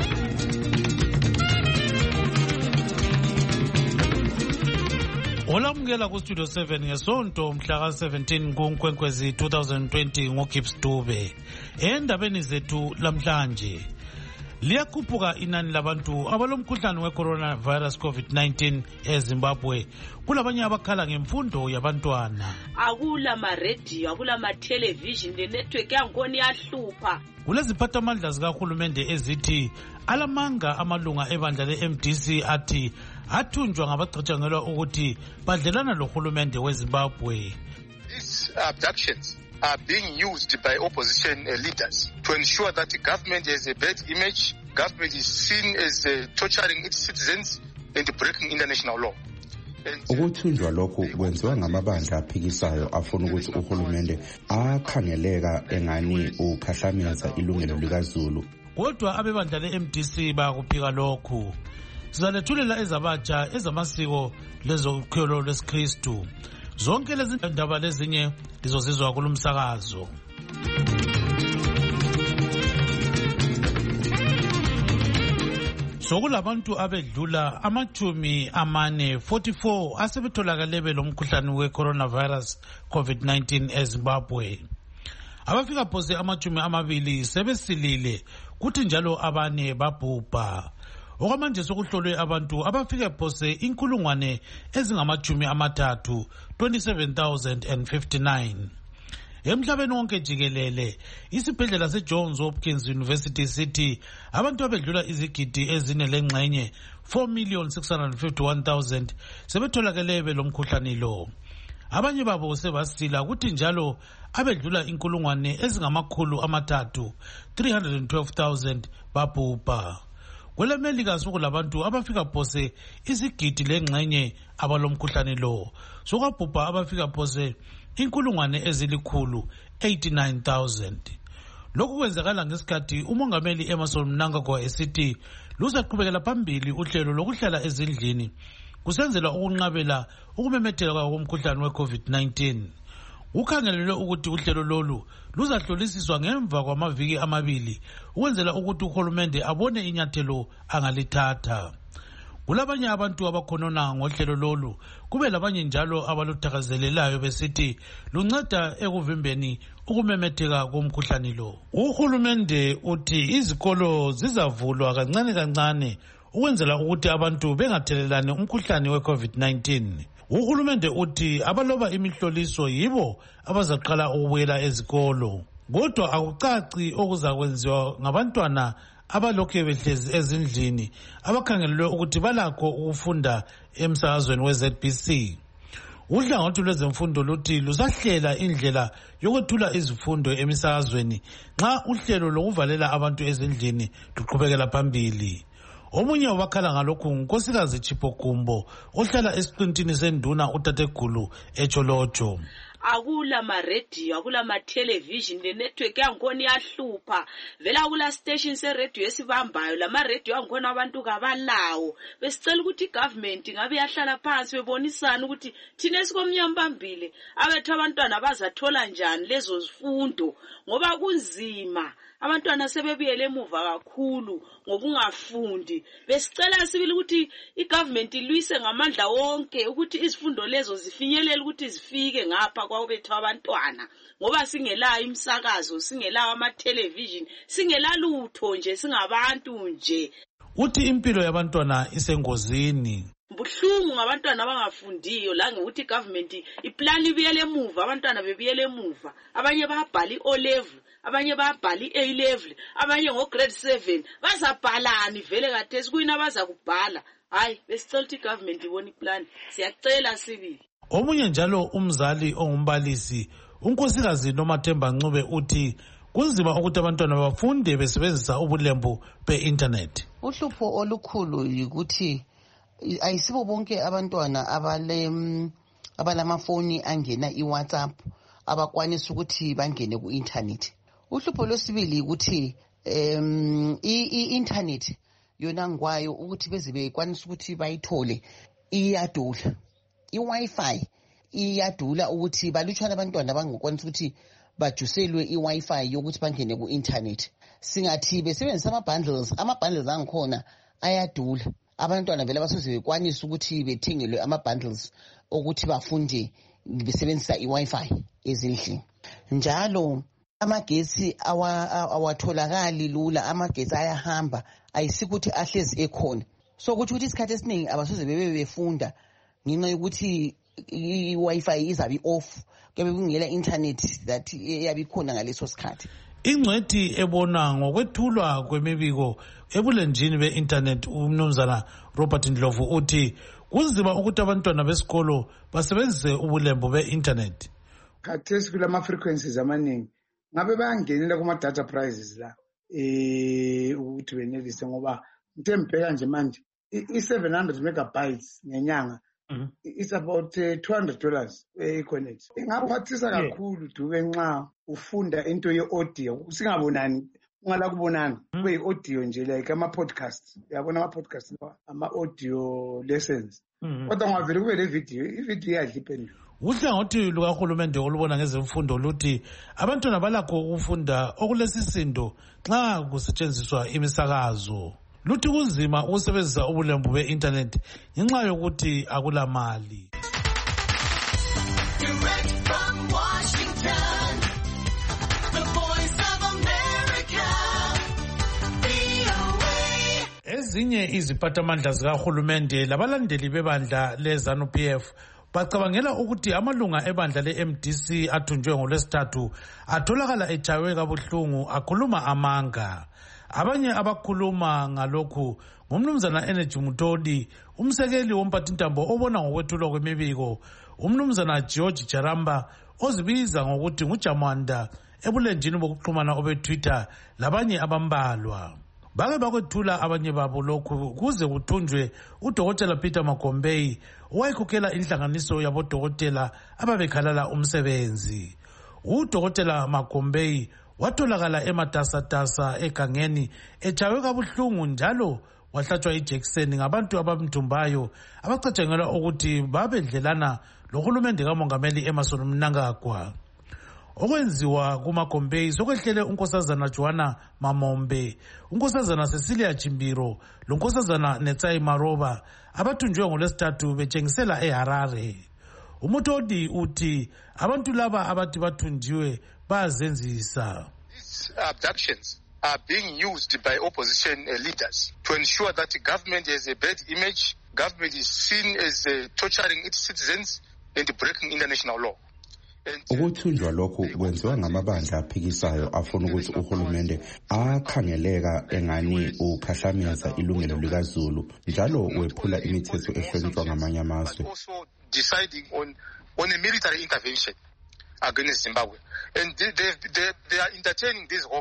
Olamukela ku-Studio 7 ngesonto mhla ka-17 kuNkwenkwezi 2020 ngoGibbs Dube. Endabeni zethu lamhlanje liyakhuphuka inani labantu abalomkhuhlane we-coronavirus COVID-19 eZimbabwe. Kulabanye abakhala ngemfundo yabantwana. Akula ma-radio, akula ma-television, le-network yangkhona iyahlupha. Kuleziphathamandla zikahulumende ezithi alamanga amalunga ebandla le-MDC athi athunjwa ngabacatshangelwa ukuthi badlelana lohulumende weZimbabwe. These abductions are being used by opposition leaders to ensure that the government has a bad image, government is seen as torturing its citizens and breaking international law. Ukuthunjwa lokhu kwenziwa ngamabandla aphikisayo afuna ukuthi uhulumende akhangeleka engani ukhahlameza ilungelo likaZulu. Kodwa abebandla le-MDC bakuphika lokhu. Sizalethulela ezabatsha ezamasiko lezokholo lwesikristu. Zonke lezi ndaba lezinye lizozizwa kulumsakazo. Sokulabantu abedlula amachumi amane 44 asebetholakale belomkhuhlane we-coronavirus COVID-19 eZimbabwe. Abafika phose amachumi amabili sebesilile kuthi njalo abane babhubha. Okwamanje sokuhlolwe abantu abafike phose inkulungwane ezingamachumi amathathu 27,059. Emhlabeni wonke jikelele isibhedlela seJohns Hopkins University City abantu abedlula izigidi ezine lengxenye 4,651,000 sebetholakele belomkhuhlane lo. Abanye babo sebasila kuthi njalo abedlula inkulungwane ezingamakhulu amathathu 312,000 babhubha. KweleMelika sokulabantu abafika phose izigidi lengxenye abalomkhuhlane lo. Sokwabhubha abafika phose inkulungwane ezilikhulu 89,000. Lokhu kwenzakala ngesikhathi umongameli Emmerson Mnangagwa esithi luzaqhubekela phambili uhlelo lokuhlala ezindlini kusenzelwa ukunqabela ukumemetheka komkhuhlane we-COVID-19. Ukhangelelwe ukuthi uhlelo lolu luzahlolisiswa ngemva kwamaviki amabili ukwenzela ukuthi uhulumende abone inyathelo angalithatha. Kulabanye abantu abakhonona ngohlelo lolu, kube labanye njalo abaluthakazelelayo besithi lunceda ekuvimbeni ukumemetheka komkhuhlane lo. Uhulumende uthi izikolo zizavulwa kancane kancane ukwenzela ukuthi abantu bengathelelani umkhuhlane we-COVID-19. Uhulumende uthi abaloba imihloliso yibo abazaqala ukubuyela ezikolo. Kodwa akucaci okuzakwenziwa ngabantwana abalokhu behlezi ezindlini abakhangelelwe ukuthi balakho ukufunda emsakazweni we-ZBC. Uhlangothi lwezemfundo luthi lusahlela indlela yokwethula izifundo emisakazweni nxa uhlelo lokuvalela abantu ezindlini luqhubekela phambili. Omunye wabakhala ngalokhu ngunkosikazi Chipho Gumbo ohlala esiqintini senduna uTategulu eCholocho. akula ma-radio, akula ma-television, le network yangikhona iyahlupha. Vela akula station se-radio esibambayo, la ma-radio yangikhona abantu kabalawo. Besicela ukuthi i-government ngabe yahlala phansi bebonisana ukuthi thina esikomnyama bambile, abethu abantwana bazathola njani lezo zifundo, ngoba kunzima. Abantwana sebebuyele emuva kakhulu ngokungafundi. Besicela sibili ukuthi i-government ilwise ngamandla wonke ukuthi izifundo lezo zifinyelele ukuthi zifike ngapha kwabethu abantwana, ngoba singelayo imsakazo, singelayo ama-television, singelalutho nje, singabantu nje. Uthi impilo yabantwana isengozini. Buhlungu ngabantwana abangafundiyo la ngokuthi i-government iplani ibuyele emuva, abantwana bebuyele emuva. Abanye bayabhala i-O level, abanye bayabhala i-A level, abanye ngo-grade 7. Bazabhalani vele kathesi kuyini abaza kubhala? Hayi, besicela ukuthi i-government ibone iplan. Siyacela sibili. Omunye njalo umzali ongumbalisi, uNkosikazi Nomathemba Ncube uthi kunzima ukuthi abantwana bafunde besebenzisa ubulembu be-internet. Uhlupho olukhulu yikuthi ayisibo bonke abantwana abalamafoni angena i-WhatsApp abakwanisa ukuthi bangene ku-internet. Uhlupho lwesibili ukuthi i-internet yona ngwayo ukuthi beze bekwanisa ukuthi bayithole iyadula. I-Wi-Fi iyadula ukuthi balutshwana abantwana bangakwanisa ukuthi bajuselwe i-Wi-Fi yokuthi bangene ku-internet. Singathi besebenzisa ama-bundles angikhona ayadula. Abantwana vele basoze bekwanisa ukuthi bethengelwe ama-bundles ukuthi bafunde besebenzisa i-Wi-Fi ezindlini. Njalo amagesi awatholakali lula, amagesi ayahamba, ayisikuthi ahlezi ekhona. So ukuthi isikhathi esiningi abasoze befunda ngenxa yokuthi i-Wi-Fi izabe off, kube kungela internet that eyabe ikhona ngaleso sikhathi. Ingcwethi ebona ngokwethulwa kwemibiko ebulenjini be-internet umnumzana Robert Ndlovu uthi kunzima ukuthi abantwana besikolo basebenzise ubulembu be-internet. Khathesi kulama-frequencies amaningi ngabe bayangenela kuma-data prices la ukuthi benelise, ngoba ngithembeka nje manje i-700 megabytes ngenyanga it's about $200 e-connect. Ingaphathisa kakhulu duke nxa ufunda into ye-audio singabonani, ungala kubonana kube yi-audio nje like ama-podcast, yabona ama-podcast ama-audio lessons. Kodwa ngavele kube le video, i-video iyadla ipendulo. Uhlangothi lukahulumende olubona ngezemfundo luthi abantwana balakho ukufunda okulesisindo nxa kusetshenziswa imisakazo. Luthi kunzima ukusebenzisa ubulembu be-internet ngenxa yokuthi akula mali. Ezinye iziphathamandla zikahulumende labalandeli bebandla le-ZANU-PF bacabangela ukuthi amalunga ebandla le-MDC athunjwe ngoLwesithathu atholakala etshaywe kabuhlungu akhuluma amanga. Abanye abakhuluma ngalokhu ngumnumzana Energy Mutodi, umsekeli womphathintambo obona ngokwethulwa kwemibiko, umnumzana George Jaramba ozibiza ngokuthi nguJamanda ebulenjini bokuxhumana obe-Twitter labanye abambalwa. Bake bakwethula abanye babo lokhu kuze kuthunjwe uDokotela Peter Magombei owayekhokhela inhlanganiso yabodokotela ababekhalala umsebenzi. UDokotela Magombei watholakala ematasatasa egangeni etshaywe kabuhlungu njalo wahlatshwa ijekiseni ngabantu abamthumbayo abacatshangelwa ukuthi babedlelana lohulumende kamongameli Emmerson Mnangagwa. Okwenziwa kuMagombei sokwehlele unkosazana Joanna Mamombe, unkosazana Cecilia Chimbiro, lonkosazana Netsai Maroba abathunjwe ngoLwesithathu betshengisela eHarare. Umutodi uthi abantu laba abathi bathunjiwe bazenzisa. These abductions are being used by opposition leaders to ensure that the government has a bad image, government is seen as torturing its citizens and breaking international law. Ukuthunjwa lokhu kwenziwa ngamabandla aphikisayo afuna ukuthi uhulumende akhangeleka engani ukhahlameza ilungelo likaZulu njalo wephula imithetho ehlonitshwa ngamanye amazwe. Also deciding on a military intervention against Zimbabwe, and they are entertaining these hopes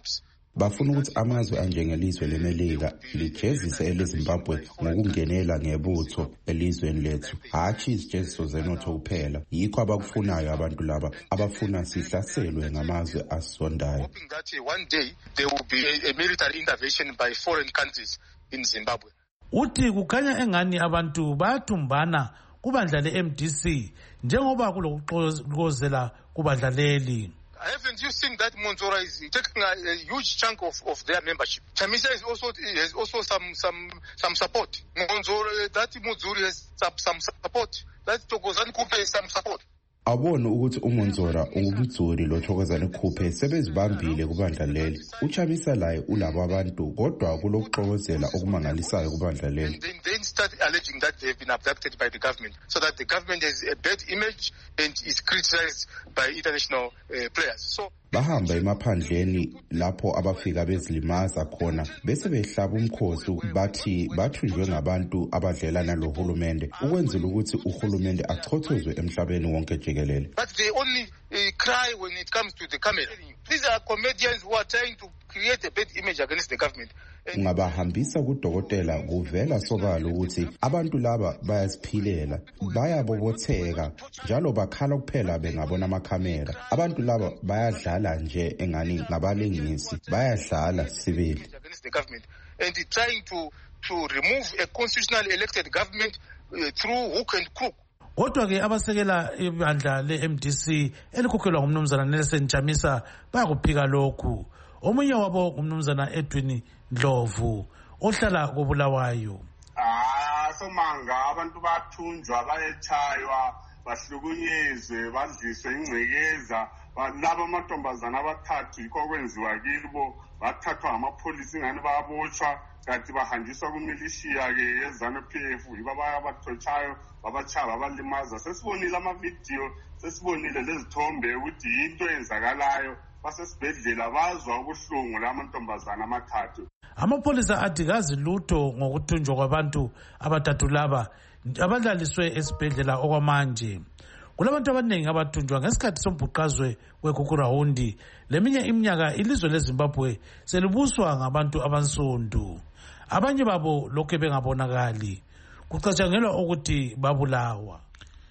bafuna ukuthi amazwe anjengelizwe leMelika lijezise eleZimbabwe ngokungenela ngebutho elizweni lethu, hatshi izijeziso zenotho kuphela. Yikho abakufunayo abantu laba abafuna sihlaselwe ngamazwe asondayo. One day there will be a military intervention by foreign countries in Zimbabwe. Uthi kukhanya engani abantu bayathumbana kubandla le-MDC njengoba kulokuxokozela kubandla leli. Haven't you seen that Monzora is taking a huge chunk of their membership? Chamisa has also some support. That Muzuri has some support. That Thokozani Kupe has some support. Abona ukuthi uMonzora umdzuri lo Thokozani Kupe sebezibambile kubandla leli. Uchamisa laye ulabo abantu kodwa kulokuxokozela okumangalisayo kubandla leli. Then start alleging that they've been abducted by the government, so that the government has a bad image and is criticized by international players. So bahamba emaphandleni lapho abafika bezilimaza khona bese behlaba umkhosi bathi bathunjwe ngabantu abadlelana lohulumende ukwenzela ukuthi uhulumende achothozwe emhlabeni wonke jikelele. But they only cry when it comes to the camera. These are comedians who are trying to create a bad image against the government. Ungabahambisa kudokotela kuvela sobala ukuthi abantu laba bayasiphilela, bayabobotheka njalo bakhala kuphela bengabona amakhamera. Abantu laba bayadlala nje engani ngabalengisi, bayadlala sibili. And trying to remove a constitutionally elected government through hook and crook. Kodwa ke abasekela ibandla le-MDC elikhokhelwa ngumnumzana Nelson Chamisa bayakuphika lokhu. Omunye wabo umnumzana Edwin Ndlovu ohlala koBulawayo. Somanga abantu bathunjwa bayechaywa bahlukunyezwe badliswe ingcekeza laba amantombazana abathathu yikho kwenziwa kibo bathathwa amapholisi ngani bayabotshwa kanti bahanjiswa kumilishiya ke yeZANU-PF yiba bayabathotshayo babachaya babalimaza. Sesibonile amavidiyo, sesibonile lezithombe ukuthi into eyenzakalayo basesibhedlela bazwa ubuhlungu lamantombazana amathathu. Amapholisa athi kazi lutho ngokuthunjwa kwabantu abathathu laba abadlaliswe esibhedlela okwamanje. Kulabantu abaningi abathunjwa ngesikhathi sombhuqazwe weKukuraundi. Leminye iminyaka ilizwe leZimbabwe selibuswa ngabantu abansundu. Abanye babo lokho bengabonakali. Kucatshangelwa ukuthi babulawa.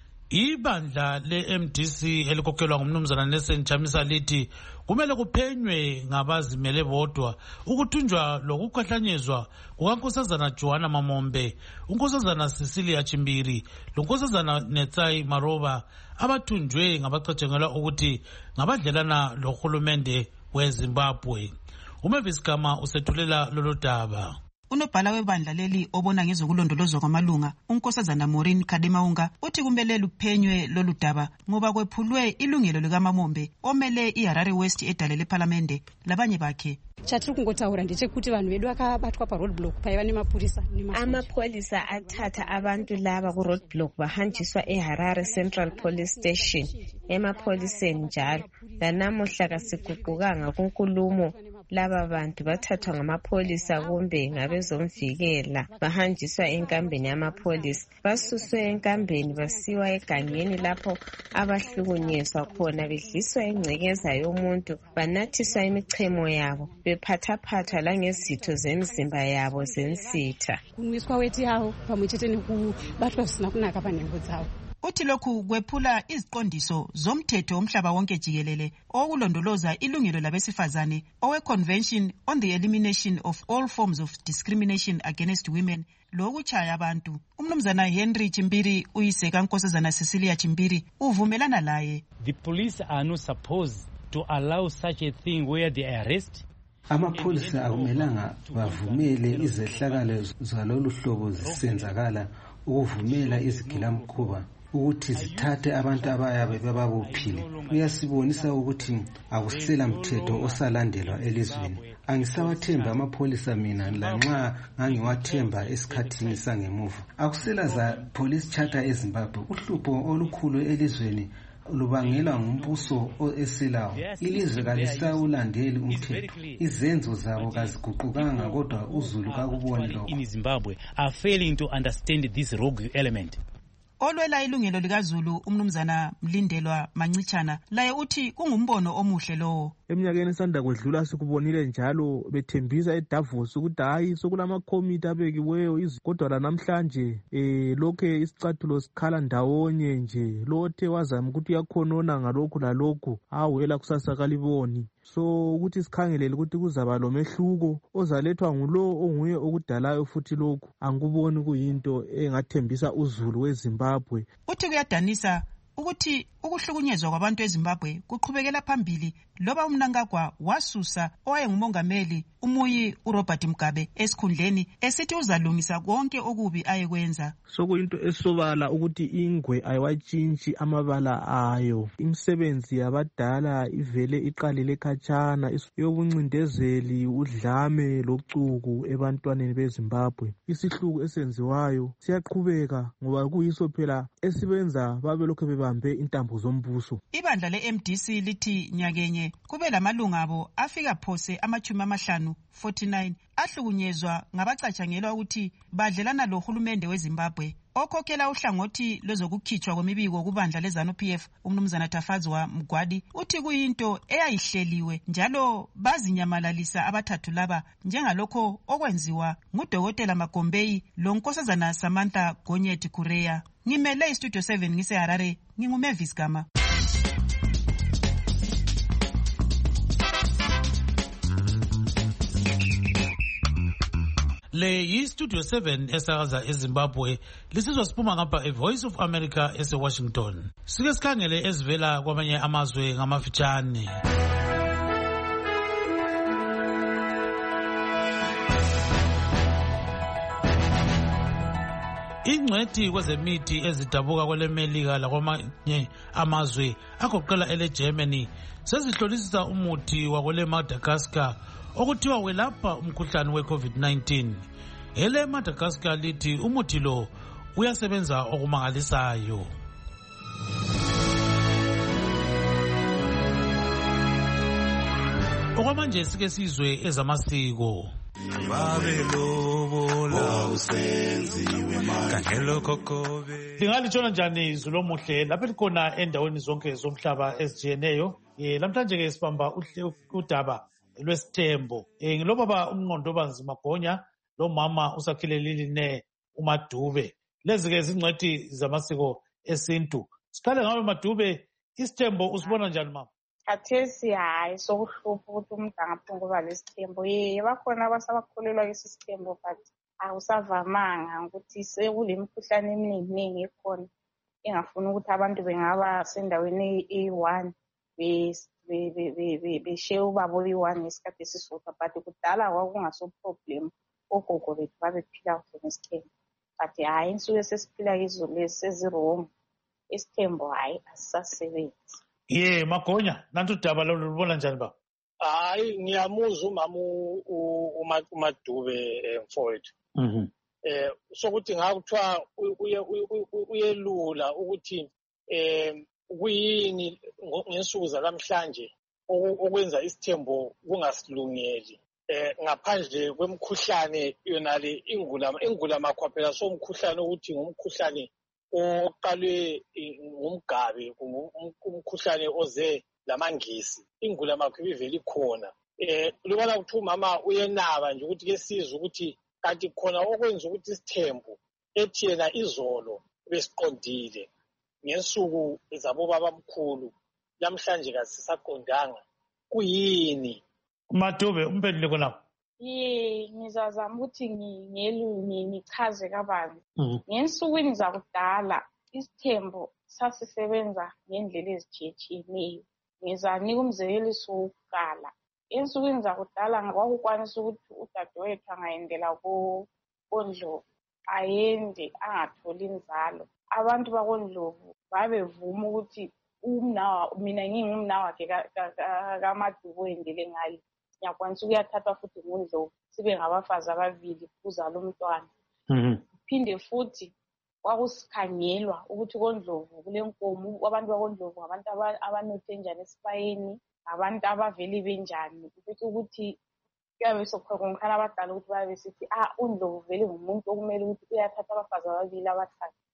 Ibandla le-MDC elikhokhelwa ngumnumzana Nelson Chamisa lithi kumele kuphenywe ngabazimele bodwa ukuthunjwa lokukhahlanyezwa kukaNkosazana Joanna Mamombe, uNkosazana Cecilia Chimbiri, loNkosazana Netsai Maroba abathunjwe ngabacatshangelwa ukuthi ngabadlelana lohulumende weZimbabwe. uMavis Gama usethulela lolu daba. Unobhala webandla leli obona ngezokulondolozwa kwamalunga uNkosazana Maureen Kademaunga uthi kumele luphenywe lolu daba ngoba kwephulwe ilungelo likaMamombe omele iHarare West edale leParlamente labanye bakhe. Chatiri kungotaura ndechekuti vanhu vedu vakabatwa paroadblock paiva nemapurisa amapolisa athatha abantu laba kuroadblock bahanjiswa eHarare Central Police Station emapoliseni njalo lanamuhla kasiguqukanga kunkulumo laba bantu bathathwa ngamapolisa kumbe ngabezomvikela bahanjiswa enkambeni yamapolisa basuswe enkambeni basiwa egangeni lapho abahlukunyezwa khona bedliswa ingcekeza yomuntu banathiswa imichemo yabo bephathaphatha langezitho zemzimba yabo zensitha kumwiswa wethi yawo pamwe chete nekubatwa zvisina kunaka panhengo dzavo. Uthi lokhu kwephula iziqondiso zomthetho omhlaba wonke jikelele okulondoloza ilungelo labesifazane owe-Convention on the Elimination of All Forms of Discrimination Against Women lokuchaya abantu. Umnumzana Henry Chimbiri uyise kaNkosazana Cecilia Chimbiri uvumelana laye. The police are not supposed to allow such a thing where they arrest. Amapholisa akumelanga bavumele izehlakalo zalolu hlobo zisenzakala ukuvumela izigilamkhuba ukuthi zithathe abantu abayabe bababophile. Uyasibonisa ukuthi akusela mthetho osalandelwa elizweni. Angisawathemba amapholisa mina lanxa ngangiwathemba esikhathini sangemuva. Akusela za police charter eZimbabwe. Uhlupho olukhulu elizweni lubangela ngumbuso eselawo. Ilizwe kalisawulandeli umthetho. Izenzo zabo kaziguqukanga kodwa uzulu kakuboni lokho. In Zimbabwe are failing to understand this rogue element. Olwela ilungelo likaZulu umnumzana Mlindelwa Mancitshana laye uthi kungumbono omuhle lowo. Eminyakeni esanda kwedlula sikubonile njalo bethembisa eDavos ukuthi hayi sokulamakomiti abekiweyo kodwa lanamhlanje lokhe isicathulo sikhala ndawonye nje lothe wazama ukuthi uyakhonona ngalokhu lalokhu awela kusasa kaliboni. So ukuthi sikhangelele ukuthi kuzaba lomehluko ozalethwa ngulo onguye okudalayo futhi lokhu angikuboni kuyinto engathembisa uZulu weZimbabwe. Uthi kuyadanisa ukuthi ukuhlukunyezwa kwabantu eZimbabwe kuqhubekela phambili loba uMnangagwa wasusa owayengumongameli umuyi uRobert Mugabe esikhundleni esithi uzalungisa konke okubi ayekwenza. Sokuyinto esobala ukuthi ingwe ayiwatshintshi amabala ayo. Imisebenzi yabadala ivele iqalile khatshana yobuncindezeli, udlame locuku ebantwaneni beZimbabwe. Isihluku esenziwayo siyaqhubeka ngoba kuyiso phela esibenza babe lokho bebambe intambo zombuso. Ibandla le-MDC lithi nyakenye kube lamalunga abo afika phose 50-49 ahlukunyezwa ngabacatshangelwa ukuthi badlelana lohulumende weZimbabwe. Okhokhela uhlangothi lwezokukhitshwa kwemibiko kubandla leZANU-PF umnumzana Tafadzwa Mgwadi uthi kuyinto eyayihleliwe njalo bazinyamalalisa abathathu laba njengalokho okwenziwa nguDokotela Magombeyi lonkosazana Samantha Gonyeti Kureya. Ngimele iStudio 7 ngiseHarare, nginguMavis Gama. Le yi-Studio 7 esakaza eZimbabwe lisizwa siphuma ngapha eVoice of America eseWashington. Sike sikhangele ezivela kwamanye amazwe ngamafitshane. Ingcwethi kwezemithi ezidabuka kweleMelika lakwamanye amazwe agoqela eleGermany sezihlolisisa umuthi wakwele Madagascar okuthiwa welapha umkhuhlane we-COVID-19. Ele Madagascar lithi umuthi lo uyasebenza okumangalisayo. Okwamanje sike sizwe ezamasiko. Lingalitshona njani izulu omuhle lapho likhona endaweni zonke zomhlaba ezijiyeneyo. Lamhlanje-ke sibamba udaba lwesithembo. Ngilobaba uMnqondobanzi Magonya lomama uSakhilelile uMadube. Lezi-ke zingcwethi zamasiko esintu. Sikhale ngawe Madube, isithembo usibona njani mama? Khathesi hayi sokuhlupha ukuthi umuntu angaphunga ukuba lesithembo. Bakhona abasabakholelwa kesi sithembo but awusavamanga ukuthi sekulemikhuhlane eminingi ekhona engafuni ukuthi abantu bengaba sendaweni eyi-1 beshiye ubaba oyi-1 ngesikhathi esisodwa but kudala kwakungaso problem. Ogogo bethu babephila kuhle nesithembo but hayi insuku esesiphila kizo lezi sezirong. Isithembo hayi asisasebenzi. Magonya, nanti udaba lo lubona njani baba? Hayi ngiyamuzwa umama uMadube mfowethu. Sokuthi ngakuthiwa uyelula ukuthi kuyini ngensuku zalamhlanje okwenza isithembo kungasilungeli ngaphandle kwemikhuhlane yonale ingulamakhwa somkhuhlane ukuthi ngumkhuhlane oqalwe ngumgabe umkhuhlane oze lamangisi ingulamakhwa ibivele ikhona. Lubona ukuthi umama uyenaba nje ukuthi ke sizwe ukuthi kanti khona okwenza ukuthi isithembo ethi yena izolo besiqondile ngensuku zabobaba mkhulu lamhlanje kasisaqondanga kuyini? Madube umphendule khonapho. Ngizazama ukuthi ngichaze kabanzi. Ngensukwini zakudala isithembo sasisebenza ngendlela ezitshiyetshiyeneyo. Ngizanika umzekeliso wokuqala. Ensukwini zakudala kwakukwanisa ukuthi udadewethu angayendela koNdlovu ayende angatholi inzalo. Abantu bakoNdlovu babevuma ukuthi mina ngingumnawakhe kaMadube oyendele ngayo. Ngiyakwanisa ukuyathathwa futhi nguNdlovu sibe ngabafazi ababili kuzala umntwana. Phinde futhi kwakusikhangelwa ukuthi koNdlovu kulenkomo, abantu bakoNdlovu ngabantu abanothe njani esibayeni, abantu abaveli benjani, ukuthi kuyabe sokhona abadala ukuthi babe besithi uNdlovu vele ngumuntu okumele ukuthi uyathatha abafazi ababili abathathu.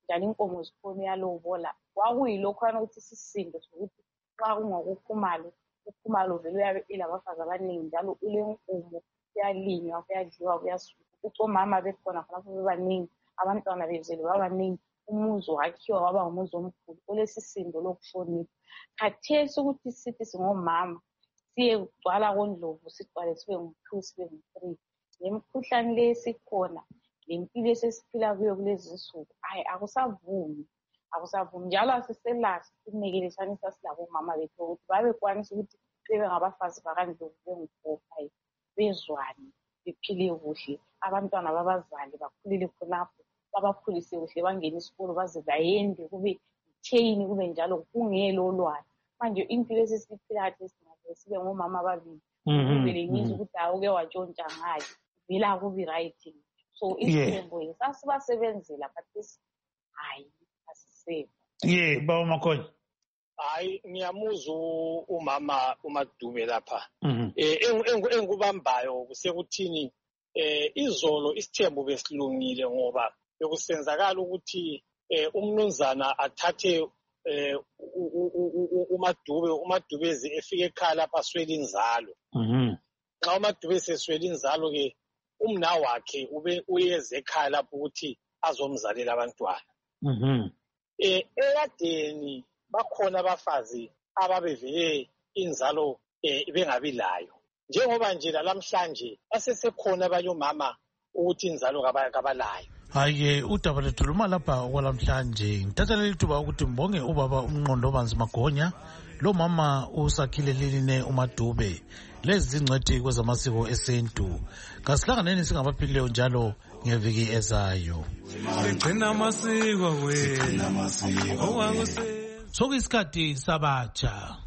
njalo inkomo zikhona uyalobola. Kwakuyilokhwana ukuthi isisindo sokuthi xa kungokukhumalo, ukhumalo vele uyabe ilabafazi abaningi njalo ulenkomo, kuyalinywa, kuyadliwa, kuyasuka. Omama bekhona khonapho bebaningi, abantwana bezelwe babaningi, umuzi wakhiwa waba umuzi omkhulu olesisindo lokuhlonipha. Khathesi ukuthi sithi singomama siye kugcwala koNdlovu, sigcwale sibe ngu-2 sibe ngu-3. Lemikhuhlane le esikhona, lempilo esesiphila kuyo kulezi nsuku, akusavumi njalo asiselasi isinekelesanisa silabomama bethu ukuthi babekwanisa ukuthi bebe ngabafazi bakaNdlovu bengu-4, 5 bezwane bephile kuhle, abantwana babazali bakhulile khonapho, babakhulise kuhle, bangene isikolo baze bayende, kube chain, kube njalo kungelo olwayo. Manje impilo esesiphila kathi sibe ngomama ababili, uvele ngizwe ukuthi awuke watshontsha ngayo, vela kubi right. So isithembo sasibasebenzela but hayi asisebe. Baba Makhonye. Hayi, ngiyamuzwa umama uMadube lapha. Engubambayo kusekuthini izolo isithembu besilungile ngoba bekusenzakala ukuthi umnumzana athathe uMadubezi efike ekhaya lapha aswele inzalo. Xa uMadube seswele inzalo ke umna wakhe uyeze ekhaya lapho ukuthi azomzalela abantwana. Ekadeni bakhona abafazi ababevele inzalo bengabi layo. Njengoba nje namhlanje asesekhona abanye omama ukuthi inzalo kabalayo. Hayi udaba lethu luma lapha okwalamhlanje. Ngithatha leli thuba ukuthi mbonge ubaba uMnqondobanzi Magonya, lo mama usakhile liline uMadube, lezi zingcwethi kwezamasiko esintu. Kasihlanganeni singabaphilileyo njalo ngeviki ezayo. Sigcina amasiko wena. Sokuyisikhathi sabatsha.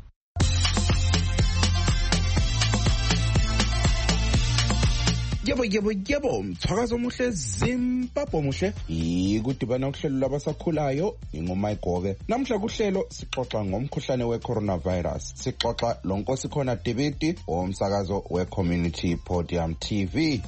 Yebo, mthwakazo omuhle Zimbabwe muhle. Ikudibana uhlelo labasakhulayo ingoMayigoke. Namhla kuhlelo sixoxa ngomkhuhlane we-coronavirus. Sixoxa loNkosi khona Debiti omsakazo we-Community Podium TV.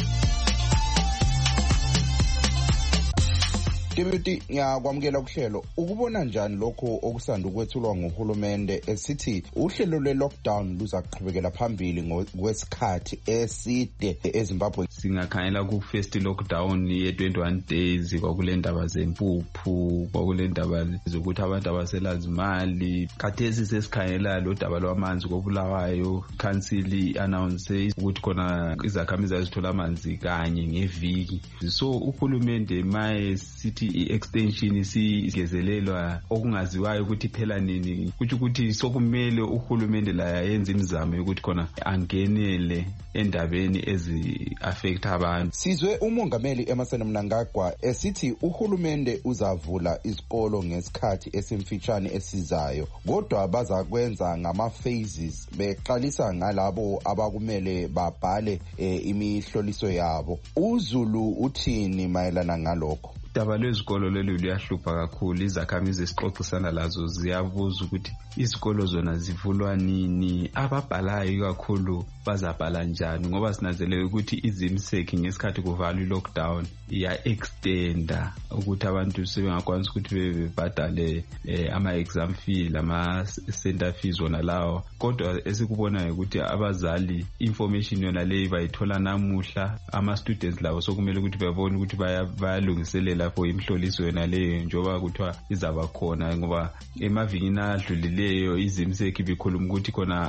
Debiti, ngiyakwamukela kuhlelo. Ukubona njani lokho okusanda ukwethulwa nguhulumende esithi uhlelo lwe-lockdown luza kuqhubekela phambili ngokwesikhathi eside eZimbabwe? Singakhangela ku-first lockdown ye-21 days kwakule ndaba zempuphu, kwakule ndaba zokuthi abantu abasela zimali. Khathesi sesikhangela lo daba lwamanzi koBulawayo. Council announce ukuthi khona izakhamizi azithola amanzi kanye ngeviki. So uhulumende maye sithi i-extension sigezelelwa okungaziwayo ukuthi phela nini, kuthi ukuthi sokumele uhulumende la yenze imizamo yokuthi khona angenele endabeni ezi-affect abantu. Sizwe umongameli Emmerson Mnangagwa esithi uhulumende uzavula izikolo ngesikhathi esimfitshane esizayo, kodwa bazakwenza ngama-phases beqalisa ngalabo abakumele babhale imihloliso yabo. uZulu uthini mayelana ngalokho? Udaba lwezikolo lolu luyahlupha kakhulu. Izakhamizi esixoxisana lazo ziyabuza ukuthi izikolo zona zivulwa nini, ababhalayo kakhulu bazabhala njani, ngoba sinanzelele ukuthi izimseki ngesikhathi kuvalwa i-lockdown iya-extenda ukuthi abantu sebengakwanisa ukuthi bebhadale ama-exam fee lama-center fees wona lawo. Kodwa esikubonayo ukuthi abazali information yona leyo bayithola namuhla, ama-students lawo sokumele ukuthi babone ukuthi bayalungiselela for imhloliso yona leyo njengoba kuthiwa izaba khona, ngoba emavikini adlulileyo izimseki bikhuluma ukuthi khona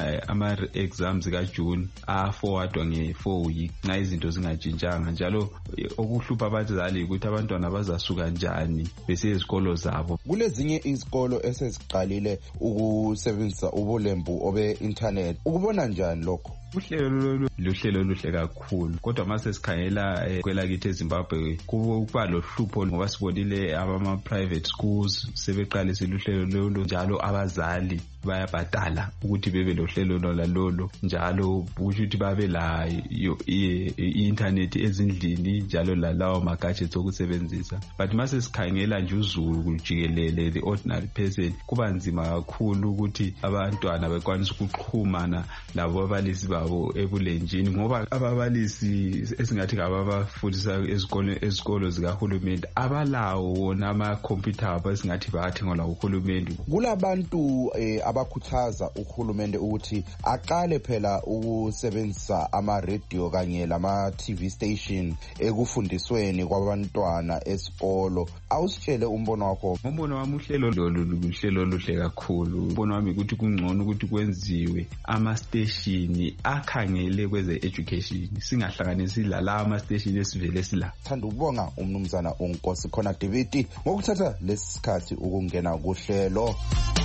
ama-exams kaJune aforwardwa nge-4 week nxa izinto zingajintshanga. Njalo okuhlupha abazali ukuthi abantwana bazasuka njani besiye ezikolo zabo. Kulezinye izikolo eseziqalile ukusebenzisa ubulembu obe-internet. Ukubona njani lokho? Uhlelo oluhle kakhulu, kodwa mase sikhangela kwelakithi eZimbabwe kuba lohlupho ngoba sibonile ama-private schools sebeqalisile uhlelo lolu, njalo abazali bayabhadala ukuthi bebe lohlelo lolo njalo ukuthi babe la i-internet ezindlini njalo lalawo ma-gadgets okusebenzisa. But mase sikhangela nje uzulu jikelele, the ordinary person, kuba nzima kakhulu ukuthi abantwana bekwanisa ukuxhumana labo abalisi babo ebulenjini, ngoba ababalisi esingathi ngababafundisa ezikolo zikahulumende abalawo wona ama-computer abo esingathi bayathengelwa uhulumende. Kulabantu abakhuthaza uhulumende ukuthi aqale phela ukusebenzisa ama-radio kanye lama-TV station ekufundisweni kwabantwana esikolo. Awusitshele umbono wakho. Umbono wami uhlelo oluhle kakhulu. Umbono wami ukuthi kungcono ukuthi kwenziwe ama-station akhangele kweze education, singahlanganisi la ama-station esivele sila. Thanda ukubonga umnumzana uNkosi khona David ngokuthatha lesikhathi ukungena kuhlelo.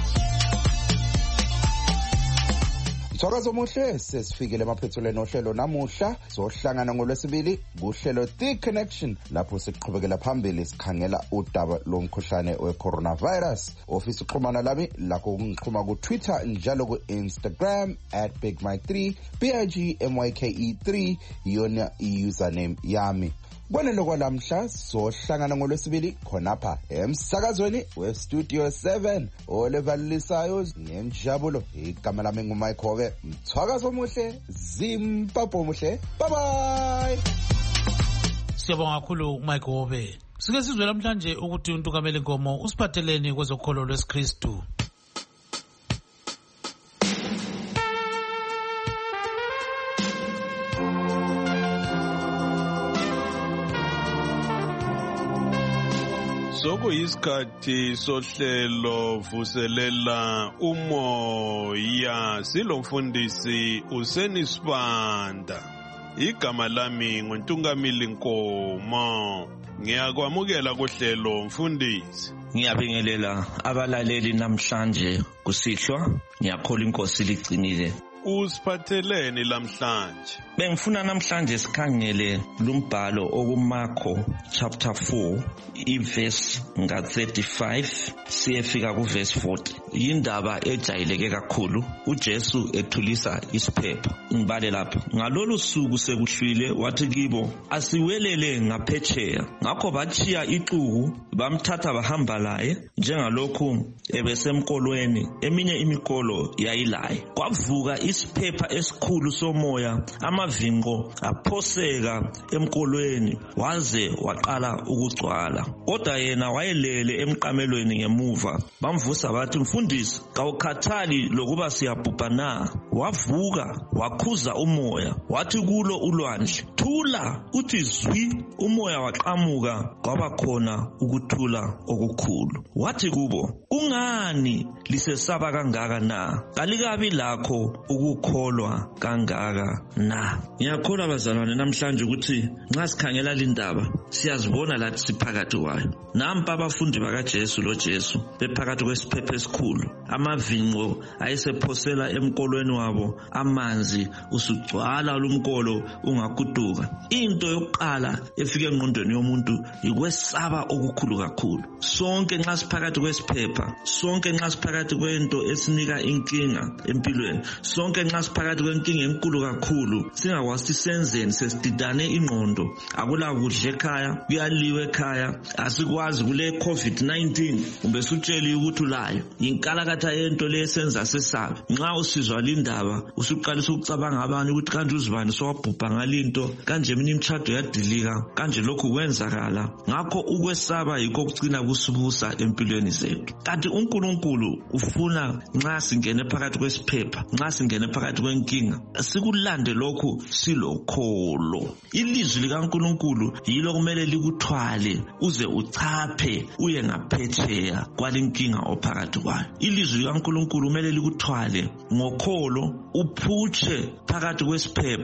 Mthakazo omuhle, sesifikile emaphethelweni ohlelo namuhla. Sohlangana ngoLwesibili kuhlelo The Connection lapho siqhubekela phambili sikhangela udaba lomkhuhlane we-coronavirus. Ofisi uxhumana lami lakho ungixhuma ku-Twitter njalo ku-Instagram @BigMike3, BIGMYKE3 yona i-username yami. Kwanelo kwalamhla sohlangana ngoLwesibili khonapha emsakazweni weStudio 7 olevalisayo ngenjabulo. Igama lami nguMike Hobe. Mthakazo omuhle, Zimbabwe omuhle. Bye bye. Siyabonga kakhulu Mike Hobe. Sike sizwe namhlanje ukuthi uNtukamela Nkomo usiphatheleni kwezokholo lwesiKristu. Sokuyisikhathi sohlelo vuselela umoya, silomfundisi uSenisibanda. Igama lami nguNtungamila Nkomo. Ngiyakwamukela kuhlelo mfundisi. Ngiyabingelela abalaleli namhlanje kusihlwa. Ngiyakholwa inkosi ligcinile. Usiphatheleni lamhlanje? Bengifuna namhlanje sikhangele lumbhalo okuMarko chapter 4 iverse nga-35 siyefika kuverse 40. Yindaba ejayeleke kakhulu, uJesu ethulisa isiphepho. Ngibale lapha. Ngalolu suku sekuhlwile wathi kibo, asiwelele ngaphetsheya. Ngakho bachiya ixuku bamthatha bahamba laye njengalokhu ebesemkolweni, eminye imikolo yayilaye. Kwavuka isiphepha esikhulu somoya, amavinqo aphoseka emkolweni waze waqala ukugcwala. Kodwa yena wayelele emqamelweni ngemuva. Bamvusa bathi, mfundisi, kawukhathali lokuba siyabhubha na? Wavuka wakhuza umoya, wathi kulo ulwandle, thula. Uthi zwi, umoya waqamuka, kwaba khona ukuthula okukhulu. Wathi kubo, kungani lisesaba kangaka na? Kalikabi lakho ukukholwa kangaka na? Ngiyakholwa bazalwane namhlanje ukuthi nxa sikhangela lindaba siyazibona lathi siphakathi kwayo. Nampa abafundi bakaJesu lo Jesu bephakathi kwesiphepho esikhulu. Amavinqo ayesephosela emkolweni wabo, amanzi usugcwala lumkolo ungakuduka. Into yokuqala efike engqondweni yomuntu yikwesaba okukhulu kakhulu. Sonke nxa siphakathi kwesiphepha, sonke nxa siphakathi kwento esinika inkinga empilweni, sonke nxa siphakathi kwenkinga enkulu kakhulu, singakwazi senzeni, sesididane ingqondo, akula kudla ekhaya, kuyaliwa ekhaya, asikwazi kule COVID-19, umbe sutsheli ukuthi ulayo. Inkalakatha yento lesenza sesabe. Nxa usizwa lindaba usuqalisa ukucabanga abantu ukuthi kanje uzibani sowabhubha ngalinto, kanje mina imtshado yadilika, kanje lokhu kwenzakala. Ngakho ukwesaba yikho kugcina kusibusa empilweni zethu. Kanti uNkulunkulu ufuna nxa singene phakathi kwesiphepha, nxa singene phakathi kwenkinga, sikulande lokhu silokholo. Ilizwi likaNkulunkulu yilo kumele likuthwale uze uchaphe uye ngaphetsheya kwalenkinga ophakathi kwayo. Ilizwi likaNkulunkulu kumele likuthwale ngokholo, uphutshe phakathi kwesiphepha,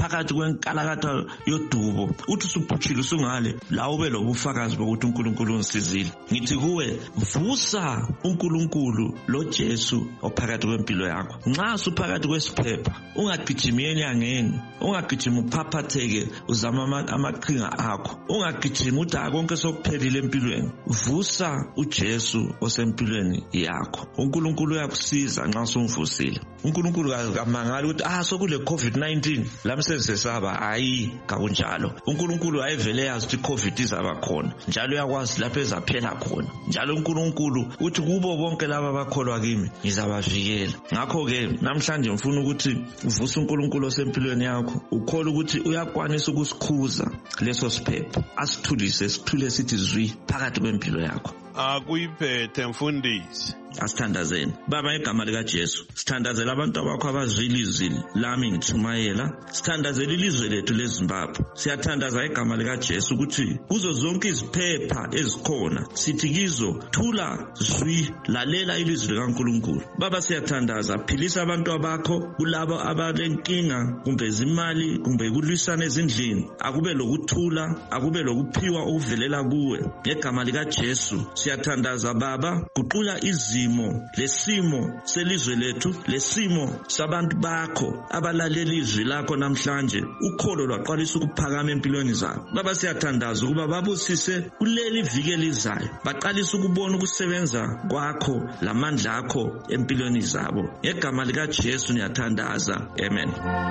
phakathi kwenkalakatha yodubo uthi usuphutshile usungale la ube lobufakazi bokuthi uNkulunkulu unsizile. Ngithi kuwe vusa uNkulunkulu lo Jesu ophakathi kwempilo yakho. Nxa usuphakathi kwesiphepha ungagijimi enyangeni, ungagijimi uphaphatheke uzama amaqhinga akho, ungagijimi uthi konke sokuphelile empilweni. Vusa uJesu osempilweni yakho. uNkulunkulu uyakusiza nxa usumvusile. uNkulunkulu akamangali ukuthi sokule COVID-19 lamsesesaba kakunjalo. uNkulunkulu ayevele yazi ukuthi COVID izaba khona, njalo uyakwazi lapho ezaphela khona. Njalo uNkulunkulu uthi kubo bonke laba abakholwa kimi ngizabavikela. Ngakho ke namhlanje ngifuna ukuthi uvuse uNkulunkulu osempilweni yakho, ukholwe ukuthi uyakwanisa ukusikhuza leso siphepho, asithulise sithule sithi zwi phakathi kwempilo yakho. Akuyiphethe mfundisi. Asithandazeni. Baba, igama lika Jesu sithandazela abantu abakho abazwile izwi lami ngithumayela, sithandazela ilizwe lethu leZimbabwe. Siyathandaza igama lika Jesu ukuthi kuzo zonke iziphepha ezikhona sithi kizo thula zwi, lalela ilizwi likaNkulunkulu. Baba, siyathandaza, philisa abantu abakho kulabo abalenkinga kumbe izimali kumbe kulwisana ezindlini, akube lokuthula, akube lokuphiwa ukuvelela kuwe ngegama lika Jesu. Siyathandaza Baba, guqula lesimo selizwe lethu, lesimo sabantu bakho abalalela izwi lakho namhlanje, ukholo lwaqalisa ukuphakama empilweni zabo. Baba, siyathandaza ukuba babusise kuleli viki elizayo, baqalisa ukubona ukusebenza kwakho lamandla akho empilweni zabo. Ngegama lika Jesu ngiyathandaza, amen.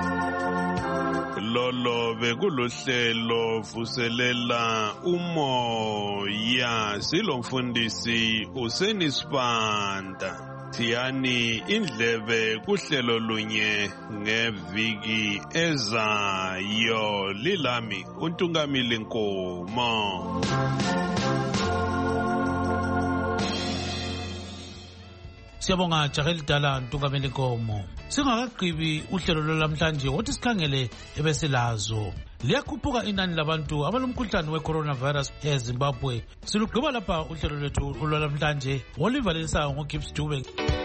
Lolo bekulohlelo vuselela umoya, silomfundisi uSenisibanda. Thiyani indlebe kuhlelo lunye ngeviki ezayo. Lilami uNtungamili Nkomo. Siyabonga Jahelidala Ntungameli Nkomo. Singakagqibi uhlelo lwalamhlanje wothi sikhangele ebesilazo. Liyakhuphuka inani labantu abalomkhuhlane we-coronavirus eZimbabwe. Silugqiba lapha uhlelo lwethu olwalamhlanje. Oliver Lensango, Gibbs Dube.